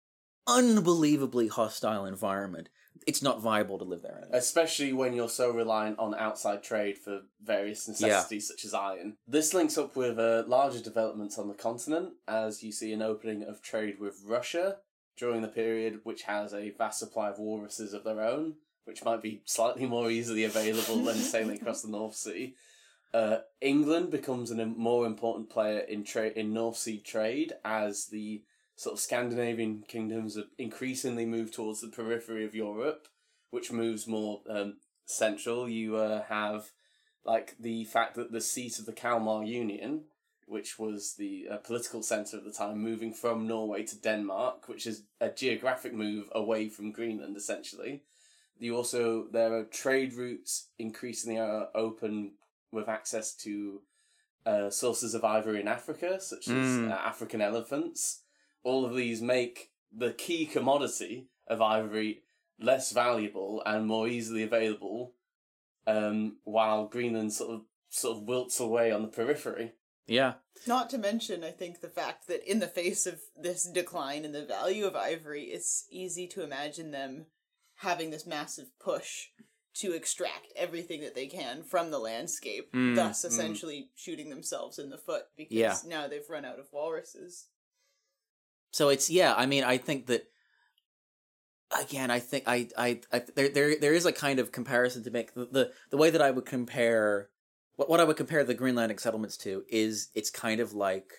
Speaker 5: unbelievably hostile environment. It's not viable to live there anymore.
Speaker 2: Especially when you're so reliant on outside trade for various necessities such as iron. This links up with larger developments on the continent, as you see an opening of trade with Russia during the period, which has a vast supply of walruses of their own, which might be slightly more easily available than sailing across the North Sea. England becomes a more important player in North Sea trade as the sort of Scandinavian kingdoms have increasingly moved towards the periphery of Europe, which moves more central. You have like the fact that the seat of the Kalmar Union, which was the political centre at the time, moving from Norway to Denmark, which is a geographic move away from Greenland, essentially. There are trade routes increasingly open with access to sources of ivory in Africa, such as African elephants. All of these make the key commodity of ivory less valuable and more easily available, while Greenland sort of wilts away on the periphery.
Speaker 5: Yeah.
Speaker 3: Not to mention, I think, the fact that in the face of this decline in the value of ivory, it's easy to imagine them having this massive push to extract everything that they can from the landscape, thus essentially shooting themselves in the foot because now they've run out of walruses.
Speaker 5: So it's, I think that, again, I think there is a kind of comparison to make. The way that I would compare, what I would compare the Greenlandic settlements to is it's kind of like,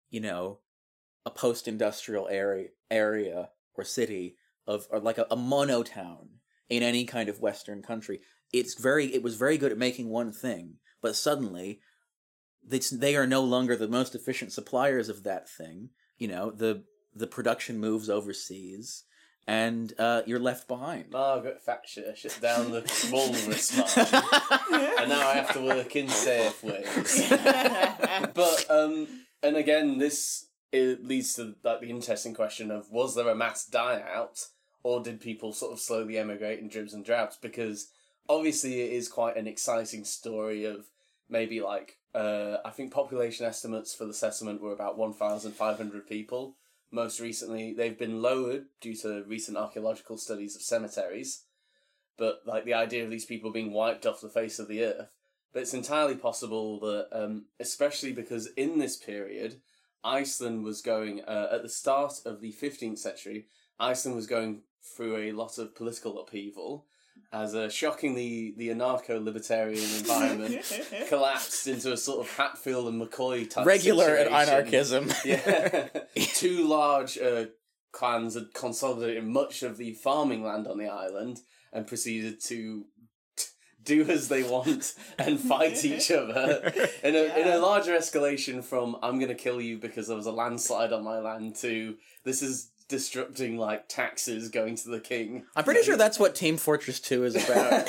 Speaker 5: a post-industrial area or city or like a monotown in any kind of Western country. It was very good at making one thing, but suddenly they are no longer the most efficient suppliers of that thing. The production moves overseas, and you're left behind.
Speaker 2: Margaret Thatcher shut down the walrus market, and now I have to work in safe ways. But and again, it leads to the interesting question of, was there a mass die-out, or did people sort of slowly emigrate in dribs and drabs? Because obviously it is quite an exciting story of maybe I think population estimates for the settlement were about 1,500 people. Most recently, they've been lowered due to recent archaeological studies of cemeteries. But the idea of these people being wiped off the face of the earth. But it's entirely possible that, especially because in this period, Iceland was going, at the start of the 15th century, Iceland was going through a lot of political upheaval, as shockingly the anarcho-libertarian environment collapsed into a sort of Hatfield and McCoy type
Speaker 5: regular
Speaker 2: situation.
Speaker 5: anarchism.
Speaker 2: Yeah. Two large clans had consolidated much of the farming land on the island and proceeded to do as they want and fight each other in a larger escalation from I'm going to kill you because there was a landslide on my land to this is disrupting taxes going to the king.
Speaker 5: I'm pretty sure that's what Team Fortress 2 is about.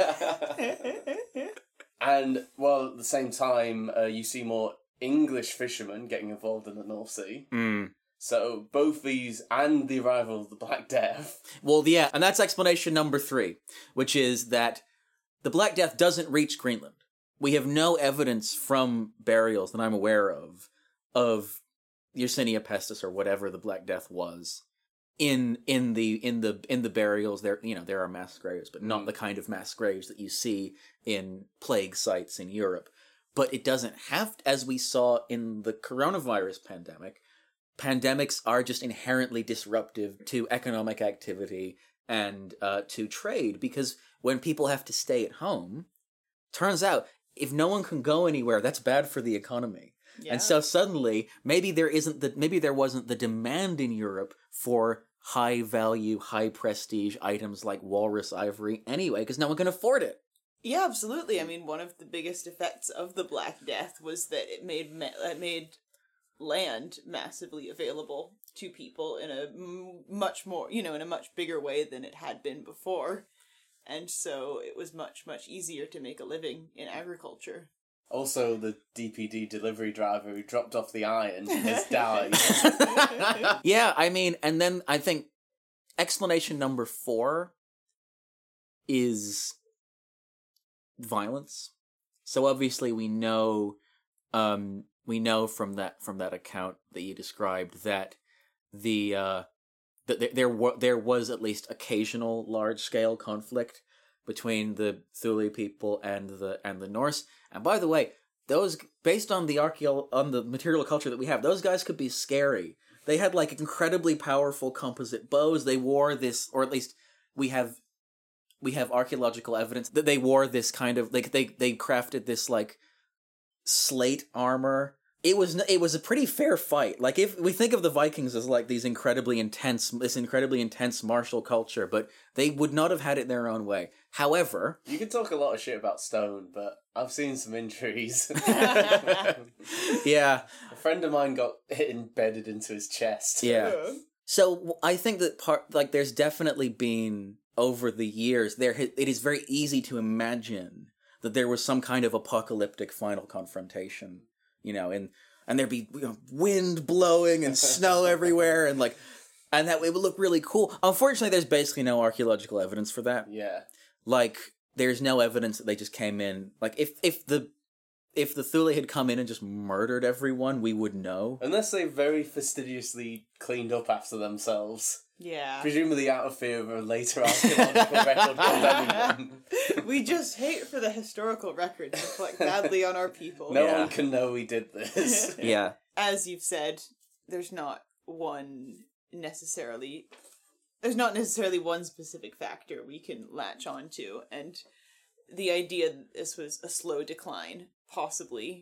Speaker 2: And while at the same time you see more English fishermen getting involved in the North Sea. So both these and the arrival of the Black Death.
Speaker 5: Well, yeah, and that's explanation number 3, which is that the Black Death doesn't reach Greenland. We have no evidence from burials that I'm aware of Yersinia pestis or whatever the Black Death was in the burials. There are mass graves, but not the kind of mass graves that you see in plague sites in Europe. But it doesn't have, as we saw in the coronavirus pandemic. Pandemics are just inherently disruptive to economic activity and to trade, because when people have to stay at home, turns out if no one can go anywhere, that's bad for the economy. Yeah. And so suddenly, maybe there wasn't the demand in Europe for high value, high prestige items like walrus ivory anyway, because no one can afford it.
Speaker 3: Yeah, absolutely. I mean, one of the biggest effects of the Black Death was that it made land massively available to people in a much more, in a much bigger way than it had been before. And so it was much, much easier to make a living in agriculture.
Speaker 2: Also, the DPD delivery driver who dropped off the iron has died.
Speaker 5: Yeah, I mean, and then I think explanation number 4 is violence. So obviously we know from that account that you described that the that there was at least occasional large scale conflict between the Thule people and the Norse. And by the way, those, based on the on the material culture that we have, those guys could be scary. They had like incredibly powerful composite bows. They wore this, or at least we have archaeological evidence that they wore this kind of like they crafted this like slate armor. It was a pretty fair fight. Like, if we think of the Vikings as like this incredibly intense martial culture, but they would not have had it their own way. However,
Speaker 2: you can talk a lot of shit about stone, but I've seen some injuries.
Speaker 5: Yeah,
Speaker 2: a friend of mine got hit embedded into his chest.
Speaker 5: Yeah. So I think that there's definitely been, over the years, it is very easy to imagine that there was some kind of apocalyptic final confrontation. And there'd be wind blowing and snow everywhere, and that it would look really cool. Unfortunately, there's basically no archaeological evidence for that.
Speaker 2: Yeah.
Speaker 5: Like, there's no evidence that they just came in. Like, if the Thule had come in and just murdered everyone, we would know.
Speaker 2: Unless they very fastidiously cleaned up after themselves.
Speaker 3: Yeah.
Speaker 2: Presumably out of fear of a later archaeological record condemning them.
Speaker 3: We just hate for the historical record to reflect badly on our people.
Speaker 2: No one can know we did this.
Speaker 5: Yeah.
Speaker 3: As you've said, there's not necessarily one specific factor we can latch on to, and the idea that this was a slow decline, possibly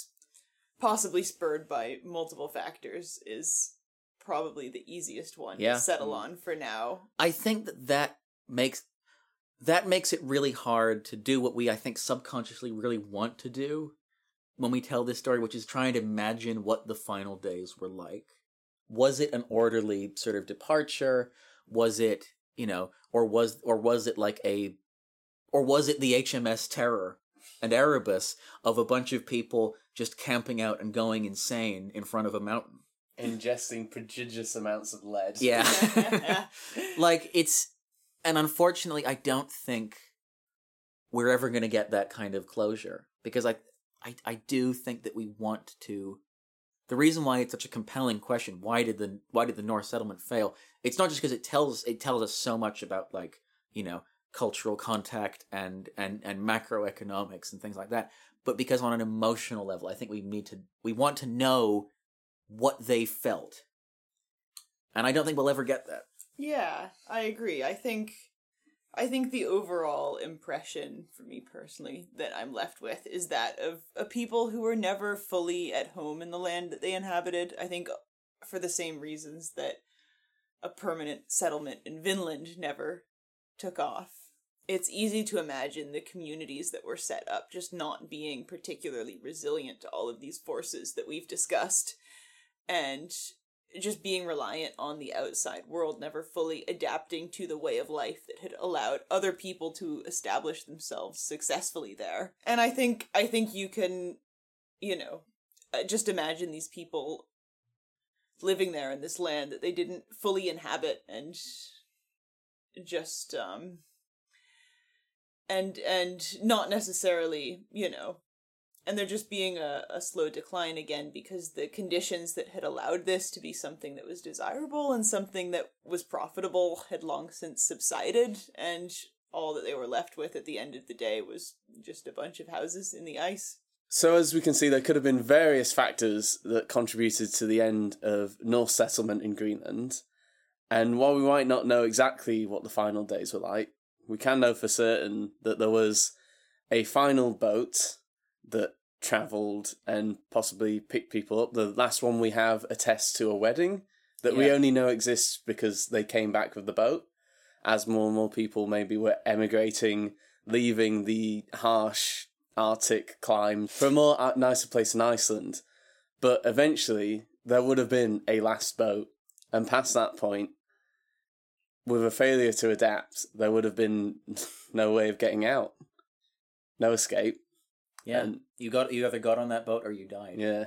Speaker 3: spurred by multiple factors, is probably the easiest one to settle on for now.
Speaker 5: I think that makes it really hard to do what we, I think, subconsciously really want to do when we tell this story, which is trying to imagine what the final days were like. Was it an orderly sort of departure? Was it, or was it the HMS Terror and Erebus of a bunch of people just camping out and going insane in front of a mountain?
Speaker 2: Ingesting prodigious amounts of lead.
Speaker 5: Yeah. And unfortunately, I don't think we're ever going to get that kind of closure, because I do think that we want to. The reason why it's such a compelling question, why did the Norse settlement fail? It's not just because it tells us so much about cultural contact and macroeconomics and things like that, but because on an emotional level, I think we want to know what they felt. And I don't think we'll ever get that.
Speaker 3: Yeah, I agree. I think the overall impression, for me personally, that I'm left with is that of a people who were never fully at home in the land that they inhabited. I think for the same reasons that a permanent settlement in Vinland never took off. It's easy to imagine the communities that were set up just not being particularly resilient to all of these forces that we've discussed, and just being reliant on the outside world, never fully adapting to the way of life that had allowed other people to establish themselves successfully there. And I think you can, just imagine these people living there in this land that they didn't fully inhabit, and just, and not necessarily, and there just being a slow decline again, because the conditions that had allowed this to be something that was desirable and something that was profitable had long since subsided, and all that they were left with at the end of the day was just a bunch of houses in the ice.
Speaker 2: So as we can see, there could have been various factors that contributed to the end of Norse settlement in Greenland. And while we might not know exactly what the final days were like, we can know for certain that there was a final boat that travelled and possibly picked people up. The last one we have attests to a wedding that we only know exists because they came back with the boat, as more and more people maybe were emigrating, leaving the harsh Arctic climb for a more nicer place in Iceland. But eventually there would have been a last boat, and past that point, with a failure to adapt, there would have been no way of getting out. No escape.
Speaker 5: Yeah, and you either got on that boat or you died.
Speaker 2: Yeah.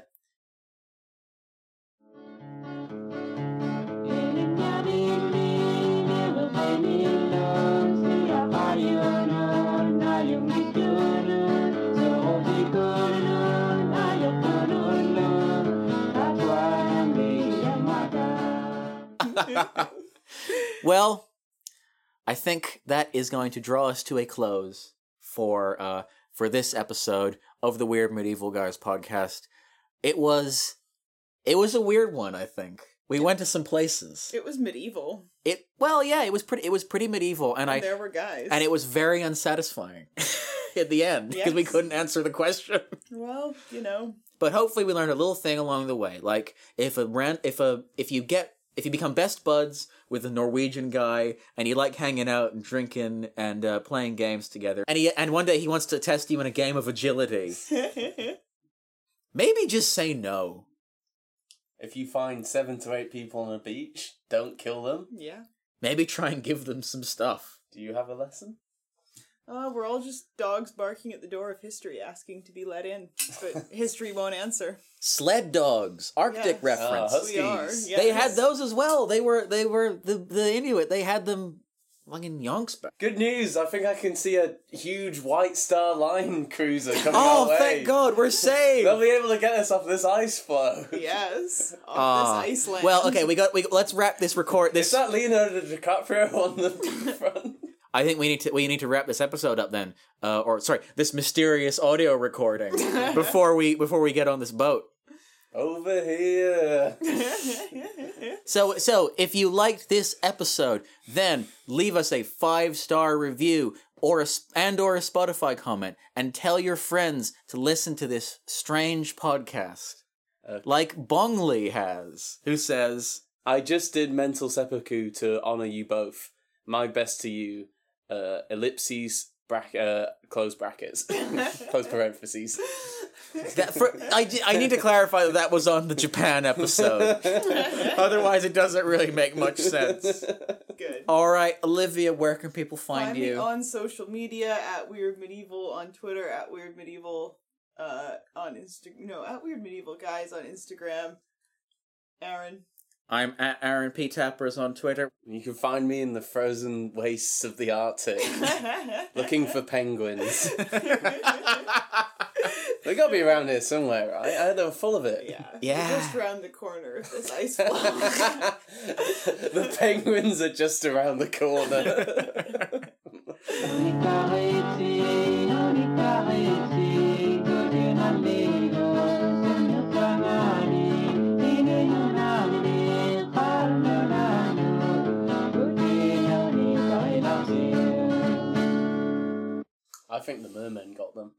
Speaker 5: Well, I think that is going to draw us to a close for this episode of the Weird Medieval Guys podcast. It was a weird one, I think. We went to some places.
Speaker 3: It was medieval.
Speaker 5: It was pretty medieval, and
Speaker 3: there were guys.
Speaker 5: and it was very unsatisfying at the end because we
Speaker 3: Yes.
Speaker 5: couldn't answer the question.
Speaker 3: Well,
Speaker 5: But hopefully we learned a little thing along the way. Like if you become best buds with a Norwegian guy and you like hanging out and drinking and playing games together, and one day he wants to test you in a game of agility, maybe just say no.
Speaker 2: If you find 7 to 8 people on a beach, don't kill them.
Speaker 3: yeah.
Speaker 5: Maybe try and give them some stuff.
Speaker 2: Do you have a lesson?
Speaker 3: We're all just dogs barking at the door of history, asking to be let in, but history won't answer.
Speaker 5: Sled dogs, Arctic
Speaker 3: Yes.
Speaker 5: reference.
Speaker 2: Huskies.
Speaker 3: We are. Yes.
Speaker 5: They had those as well. They were the Inuit. They had them fucking yonks back.
Speaker 2: Good news! I think I can see a huge White Star Line cruiser coming
Speaker 5: Oh,
Speaker 2: our way.
Speaker 5: thank God, we're saved.
Speaker 2: They'll be able to get us off this ice floe.
Speaker 3: Yes, off this Iceland.
Speaker 5: Well, okay, let's wrap this
Speaker 2: Is
Speaker 5: this.
Speaker 2: that Leonardo DiCaprio on the front?
Speaker 5: I think we need to wrap this episode up then, this mysterious audio recording before we get on this boat.
Speaker 2: Over here.
Speaker 5: So if you liked this episode, then leave us a 5-star review or a Spotify comment and tell your friends to listen to this strange podcast, like Bongley has, who says,
Speaker 2: I just did mental seppuku to honour you both. My best to you. Ellipses, close brackets, close parentheses.
Speaker 5: I need to clarify that was on the Japan episode. Otherwise, it doesn't really make much sense.
Speaker 3: Good.
Speaker 5: All right, Olivia, where can people find
Speaker 3: Me
Speaker 5: you?
Speaker 3: on social media at Weird Medieval, on Twitter at Weird Medieval, on at Weird Medieval Guys on Instagram. Aaron.
Speaker 5: I'm at Aaron P. Tappers on Twitter.
Speaker 2: You can find me in the frozen wastes of the Arctic, looking for penguins. They gotta be around here somewhere, right? I heard they were full of it.
Speaker 5: Yeah.
Speaker 3: We're just around the corner of this ice floe.
Speaker 2: The penguins are just around the corner. I think the mermen got them.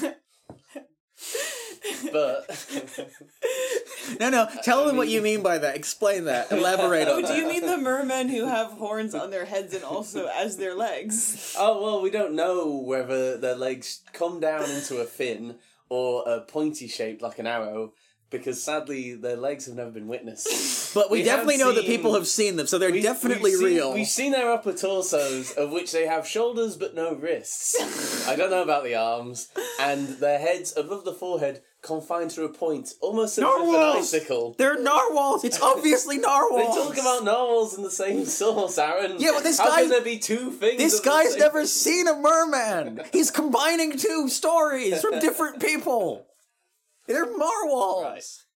Speaker 2: But
Speaker 5: No, tell them what you mean by that. Explain that. Elaborate on
Speaker 3: Oh,
Speaker 5: that.
Speaker 3: do you mean the mermen who have horns on their heads and also as their legs?
Speaker 2: oh well, we don't know whether their legs come down into a fin or a pointy shape like an arrow, because sadly their legs have never been witnessed.
Speaker 5: But we definitely know that
Speaker 2: seen-
Speaker 5: people have seen them, so they're definitely
Speaker 2: we've seen-
Speaker 5: real.
Speaker 2: We've seen their upper torsos, of which they have shoulders but no wrists. I don't know about the arms. And their heads above the forehead confined to a point, almost as if an
Speaker 5: Narwhals!
Speaker 2: icicle.
Speaker 5: They're narwhals! It's obviously
Speaker 2: They
Speaker 5: narwhals!
Speaker 2: talk about narwhals in the same source, Aaron.
Speaker 5: Yeah, but this
Speaker 2: How
Speaker 5: guy-
Speaker 2: can there be two things?
Speaker 5: This
Speaker 2: of the
Speaker 5: guy's
Speaker 2: same-
Speaker 5: never seen a merman! He's combining two stories from different people! They're narwhals!
Speaker 2: Right.